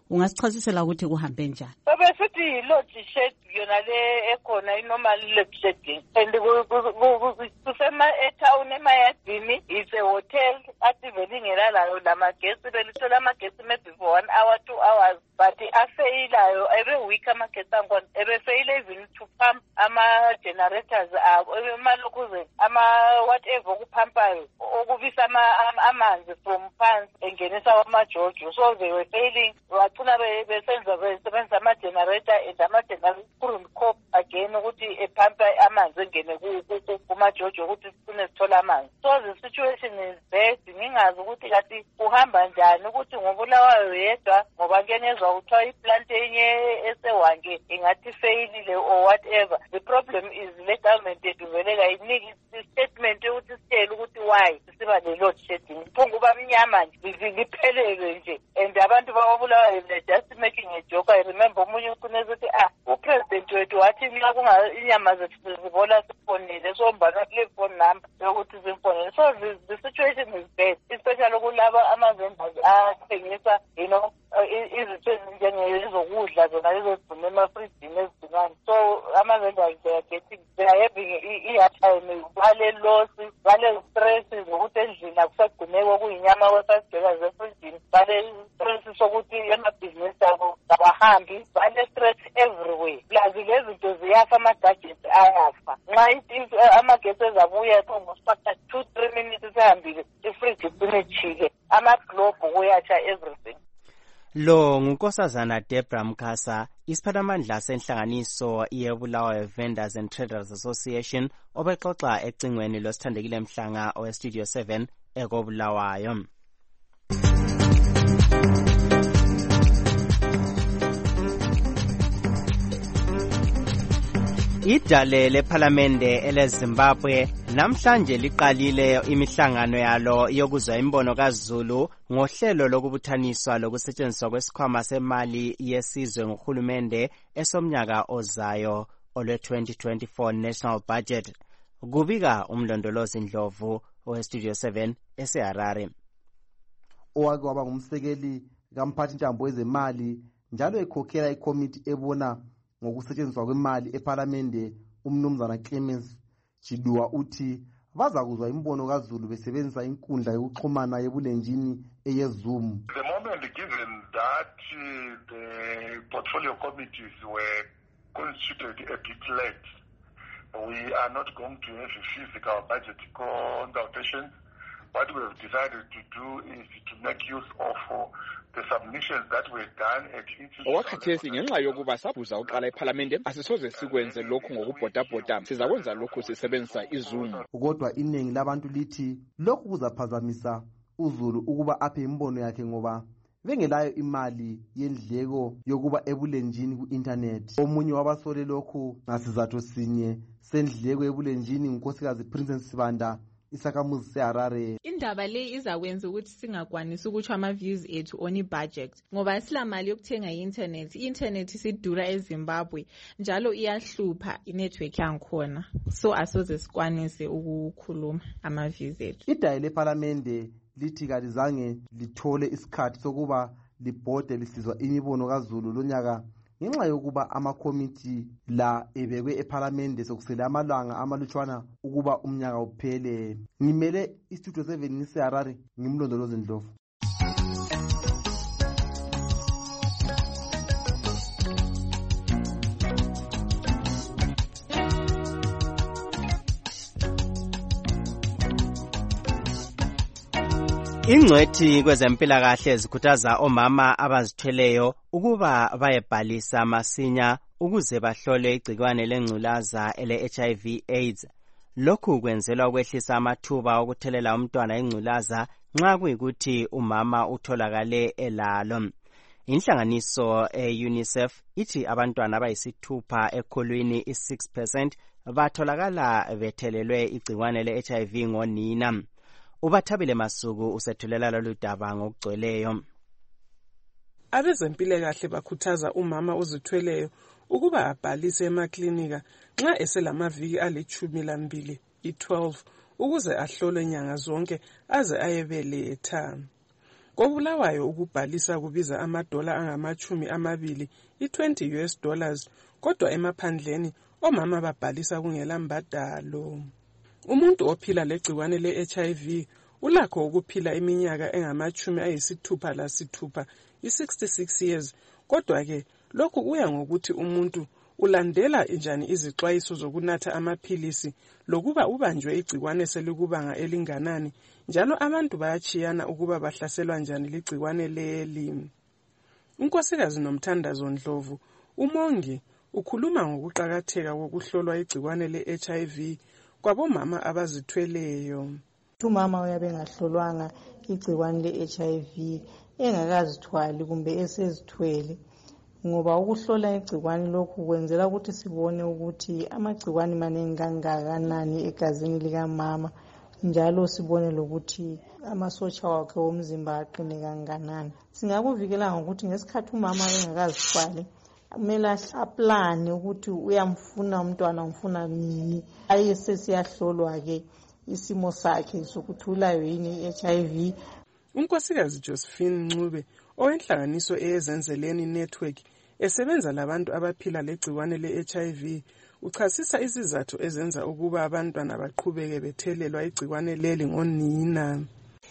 ungasichazisela ukuthi kuhambe njani? Besithi yi-load shed yona le ekhona i-normal load shedding and kusema-etown emayadini it's a hotel athi vele ingela layo lamagesi belithola amagesi maybe for 1 hour 2 hours but afeyilayo ebe-week amagesi angkhona ebefeyile even to pump ama-generators abo ebemalokhuze ama-whatever okuphampayo okubisa amanzi from phansi engenisa amajojo so they were failing wacina besebenzisa ama-generator and ama-generator couldn't cope again ukuthi ephampa amanzi engene kumajojo ukuthi sifune sithola amanzi. So the situation is bad. Ngingazi ukuthi kathi kuhamba njani ukuthi ngobulawayo yedwa ngoba ngiyezwa kuthiwa iplant enye esewange ingathi failile or whatever. The problem is le government yethu vele kayiniki statement ukuthi sitshele ukuthi why siba le load shedding. Phungu bamnyama nje liphelelwe nje and abantu babulawayo just making a joke. I remember umunye ukuneza ukuthi upresident wethu wathi nxa inyama zethu zibola sifonile so mbana kule phone number yokuthi simfonele. So the situation is bad, especially kulaba ama-vendors athengisa izinto ezinjengezokudla zona ezogcina emafrijini ezigcinane. So ama-vendors they are having i-hard time, bale loss, bale stress zokuthi endlini akusagcineko kuyinyama kwesasibheka zefrijini, bale stress sokuthi emabhizinisi abo abahambi, bale stress everywhere. Plus lezinto ziyafa, ama-gadgets ayafa. Nxa amagesi ezabuya ngosifaka 2-3 minutes sehambile ifriji kunechike ama-globe kuyatsha everything. Lo ngunkosazana Deborah Mkhasa, isiphathamandla senhlanganiso yebulawayo Vendors and Traders Association, obexoxa ecingweni losithandekile Mhlanga owestudio 7 ekobulawayo. Idale lephalamende eleZimbabwe namhlanje liqalile imihlangano yalo yokuzwa imbono kaZulu ngohlelo lokubuthaniswa lokusetshenziswa kwesikhwama semali yesizwe ngohulumende esomnyaka ozayo olwe-2024 National Budget. Kubika umlondolozi Ndlovu owestudio 7 eseHarare. Owake waba ngumsekeli kamphathi ntambo wezemali njalo ekhokhela ikomiti ebona ngokusetshenziswa kwemali ePhalamende umnumzana Clemens Chidua uthi baza kuzwa imbono kaZulu besebenzisa inkundla yokuxhumana yebulenjini eyeZoom. The moment given that the portfolio committees were constituted a bit late, we are not going to have a physical budget consultation. What we have decided to do is to make use of the submissions that were done at each. Owakhathesi ngenxa yokuba sabuza uqala ePhalamende asisoze sikwenze lokhu ngokubhodabhoda, sizakwenza lokhu sisebenzisa iZoom. Kodwa iningi labantu lithi lokhu kuzaphazamisa uZulu ukuba aphe imbono yakhe ngoba bengelayo imali yendleko yokuba ebulenjini ku-internet. Omunye wabasole lokhu ngasizathu sinye sendleko ebulenjini ngunkosikazi Princess Sibanda isakhamuzi seHarare. Indaba le izakwenza ukuthi singakwanisi ukutsho ama-views ethu on i-budget ngoba silamali yokuthenga i-internet. I-internet isidura eZimbabwe njalo iyahlupha i-network yankhona, so asoze sikwanise ukukhuluma ama-views ethu. Idale lePhalamende lithi kalizange lithole isikhathi sokuba libhode lisizwa imibono kaZulu lonyaka ngenxa yokuba amakomiti la ebekwe ePhalamende sokusele amalanga amalutshwana ukuba umnyaka uphele. Ngimele istudio 7 ngiseHarare, ngimlondolozi Ndlovu. Ingcwethi kwezempilakahle zikhuthaza omama abazithweleyo ukuba bayebhalisa masinya ukuze bahlole igcikwane lengculaza ele-HIV AIDS. Lokhu kwenzelwa ukwehlisa amathuba okuthelela umntwana ingculaza nxa kuyikuthi umama utholakale elalo. Inhlanganiso UNICEF ithi abantwana abayisithupha ekhulwini 6% batholakala bethelelwe igcikwane le-HIV ngonina. Ubathabile Masuku usethulela lolu daba ngokugcweleyo. Abezempilakahle bakhuthaza umama ozithweleyo ukuba abhalise emaklinika nxa eselamaviki ali-12 i-12 ukuze ahlolwe nyanga zonke aze ayebeletha. KoBulawayo ukubhalisa kubiza amadola angama-20, i-$20 US, kodwa emaphandleni omama babhalisa kungela mbadalo. Umuntu ophila legciwane le-HIV ulakho ukuphila iminyaka engama-66, i-66 years, kodwa-ke lokhu kuya ngokuthi umuntu ulandela njani izixwayiso zokunatha amaphilisi lokuba ubanjwe igciwane selikubanga elinganani, njalo abantu bayachiyana ukuba bahlaselwa njani ligciwane leli. Unkosikazi Nomthandazo Ndlovu, umongi, ukhuluma ngokuqakatheka kokuhlolwa igciwane le-HIV kwabomama abazithweleyo. Umama uyabe engahlolwanga igciwane le-HIV engakazithwali kumbe esezithwele, ngoba ukuhlola igciwane lokhu kwenzela ukuthi sibone ukuthi amagciwane manengi kangakanani egazini likamama, njalo sibone lokuthi amasotsha wakhe womzimba aqine kanganani. Singakuvikela ngokuthi ngesikhathi umama engakazithwali kumele aplane ukuthi uyamfuna umntwana, umfuna nini, ayesesiyahlolwa-ke isimo sakhe sokuthi ulayo yini i-HIV. Unkosikazi Josephine Ncube owenhlanganiso eyezenzeleni network esebenza labantu abaphila legciwane le-HIV uchasisa izizathu ezenza ukuba abantwana baqhubeke bethelelwa igciwane leli ngonina.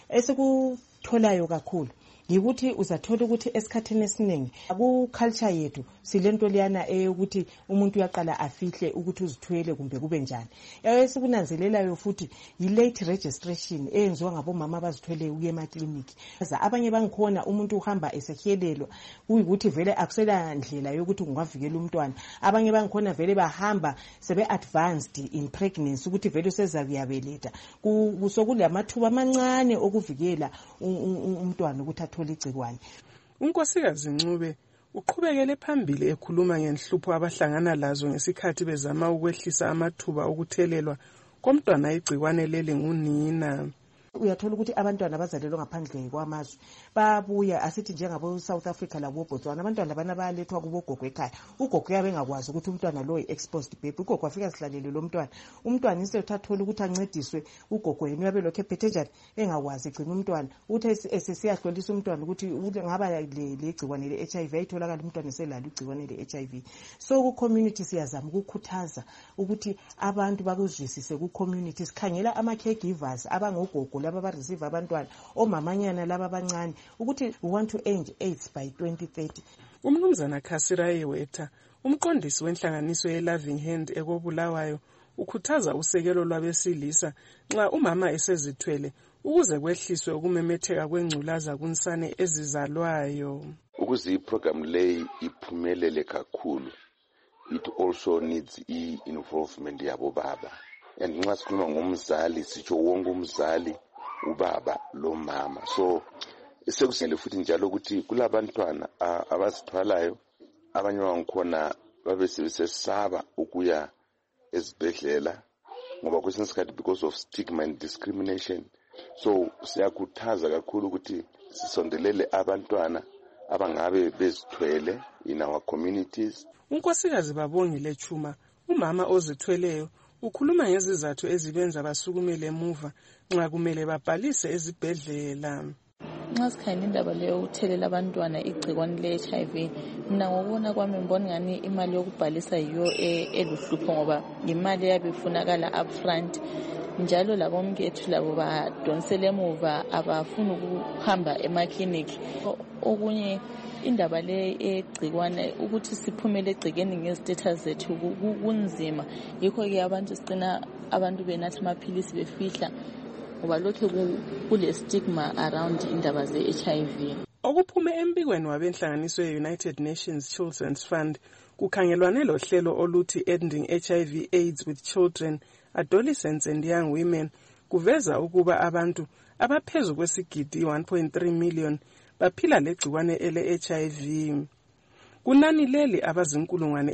Esikutholayo kakhulu yikuthi uzathola ukuthi esikhathini esiningi ku-culture yethu silento liyana ukuthi umuntu uyaqala afihle ukuthi uzithwele kumbe kube njani. Esikunanzelelayo futhi yi-late registration eyenziwa ngabomama abazithweleyo ukuya emakliniki. Abanye bangikhona umuntu uhamba esehyelelwa kuyikuthi vele akusela ndlela yokuthi kungavikela umntwana. Abanye bangikhona vele bahamba sebe-advanced in pregnancy ukuthi vele usezakuyabeletha. Sokulamathuba amancane okuvikela umntwana ukuthi athole igciwane. Unkosikazi Ncube uqhubekele phambili ekhuluma ngenhlupho abahlangana lazo ngesikhathi bezama ukwehlisa amathuba okuthelelwa komntwana igciwane leli ngunina. Uyathola ukuthi abantwana bazalelwa ngaphandle kwamazwe babuya asithi njengabo South Africa labo Botswana, abantwana bana bayalethwa kubogogo ekhaya. Ugogo uyabe engakwazi ukuthi umntwana lo exposed baby. Ugogo afika sihlalele lo mntwana. Umntwana ise uthathola ukuthi ancediswe, ugogo yena uyabe lokho ephethe njani engakwazi igcina umntwana. Uthi esesiyahlolisa umntwana ukuthi ngaba le gciwane le-HIV ayitholakala umntwana eselalo igciwane le-HIV. So ku community siyazama ukukhuthaza ukuthi abantu bakuzwisise ku community, sikhangela ama caregivers abangogogo laba ba-receive abantwana, omamanyana laba abancane, ukuthi we want to end AIDS by 2030. Umnumzana Khasiraye Weta, umqondisi wenhlanganiso ye-Loving Hand ekobulawayo, ukhuthaza usekelo lwabesilisa nxa umama esezithwele ukuze kwehliswe ukumemetheka kwengculaza kunsane ezizalwayo. Ukuze iprogram leyi iphumelele kakhulu, it also needs i-involvement yabo baba. And nxa sikhuluma ngomzali sitsho wonke umzali, ubaba lo mama. So sekusele futhi njalo ukuthi kulabantwana abazithwalayo abanye bangikhona babe sebesesaba ukuya ezibhedlela ngoba kwesinye isikhathi because of stigma and discrimination. So siyakhuthaza kakhulu ukuthi sisondelele abantwana abangabe bezithwele in our communities. Unkosikazi Babongile Chuma, umama ozithweleyo, ukhuluma ngezizathu ezibenza basukumele emuva nxa kumele babhalise ezibhedlela. Nxa sikhangela indaba leyo ukuthelela abantwana igciwane le-HIV, mina ngokubona kwami ngibona ngani imali yokubhalisa yiyo eluhlupho ngoba imali eyabe ifunakala upfront, njalo labomkethu labo badonsele emuva abafuni ukuhamba emakliniki. Okunye indaba le egciwane ukuthi siphumele egcikeni ngezitatus zethu kunzima, yikho-ke abantu sigcina abantu benatha amaphilisi befihla ngoba lokhu kule stigma around indaba ze-HIV. Okuphume embikweni wabenhlanganiso ye-United Nations Children's Fund kukhangelwane lohlelo oluthi Ending HIV AIDS with Children, Adolescents and Young Women kuveza ukuba abantu abaphezu kwesigidi 1.3 million baphila legciwane ele-HIV. Kunani leli abazinkulungwane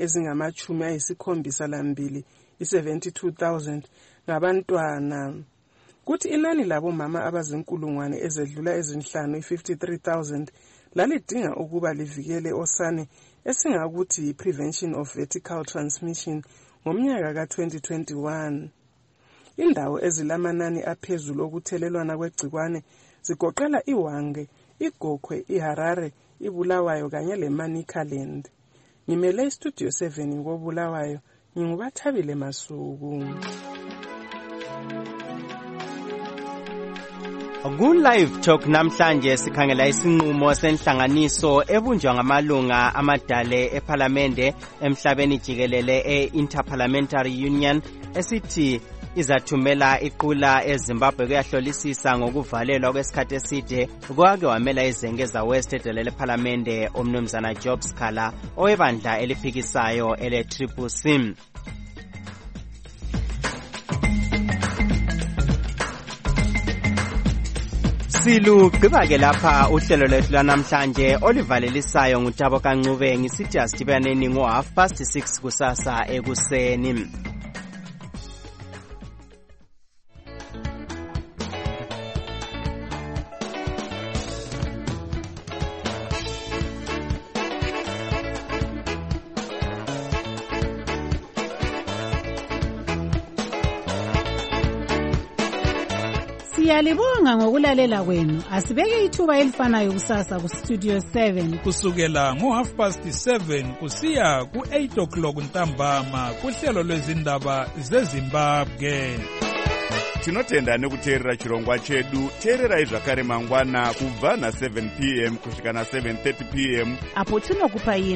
ezingama-72 i-72,000 ngabantwana. Kuthi inani labo mama abazinkulungwane ezedlula ezinhlanu i-53,000 lalidinga ukuba livikele osane esingakuthi prevention of vertical transmission ngomnyaka ka-2021. Indawo ezilamanani aphezulu okuthelelwana kwegciwane zigoqela iHwange, iGokwe, iHarare, iBulawayo kanye leManicaland. Ngimele iStudio 7 koBulawayo, nginguBathabile Masuku. Ku-Live Talk namhlanje sikhangela isinqumo senhlanganiso ebunjwa ngamalunga amadale ePhalamende emhlabeni jikelele e-Interparliamentary Union esithi izathumela iqula eZimbabwe kuyahlolisisa ngokuvalelwa kwesikhathi eside kwake wamela izengeza West edale lePhalamende omnumzana Job Scala owebandla eliphikisayo ele-CCC. Silugqiba-ke lapha uhlelo lwethu lwanamhlanje olivalelisayo nguTabo Kancube ngisithi asidibaneni ngo-6:30 kusasa ekuseni. Siyalibonga ngokulalela kwenu. Asibeke ithuba elifanayo kusasa ku Studio 7 kusukela ngo-7:30 kusiya ku-8 ntambama kuhlelo lwezindaba zeZimbabwe. Tinotenda nekuteerera chirongwa chedu. Teererai zvakare mangwana kubva na 7 p.m. kusvika na 7:30 p.m. apo tinokupa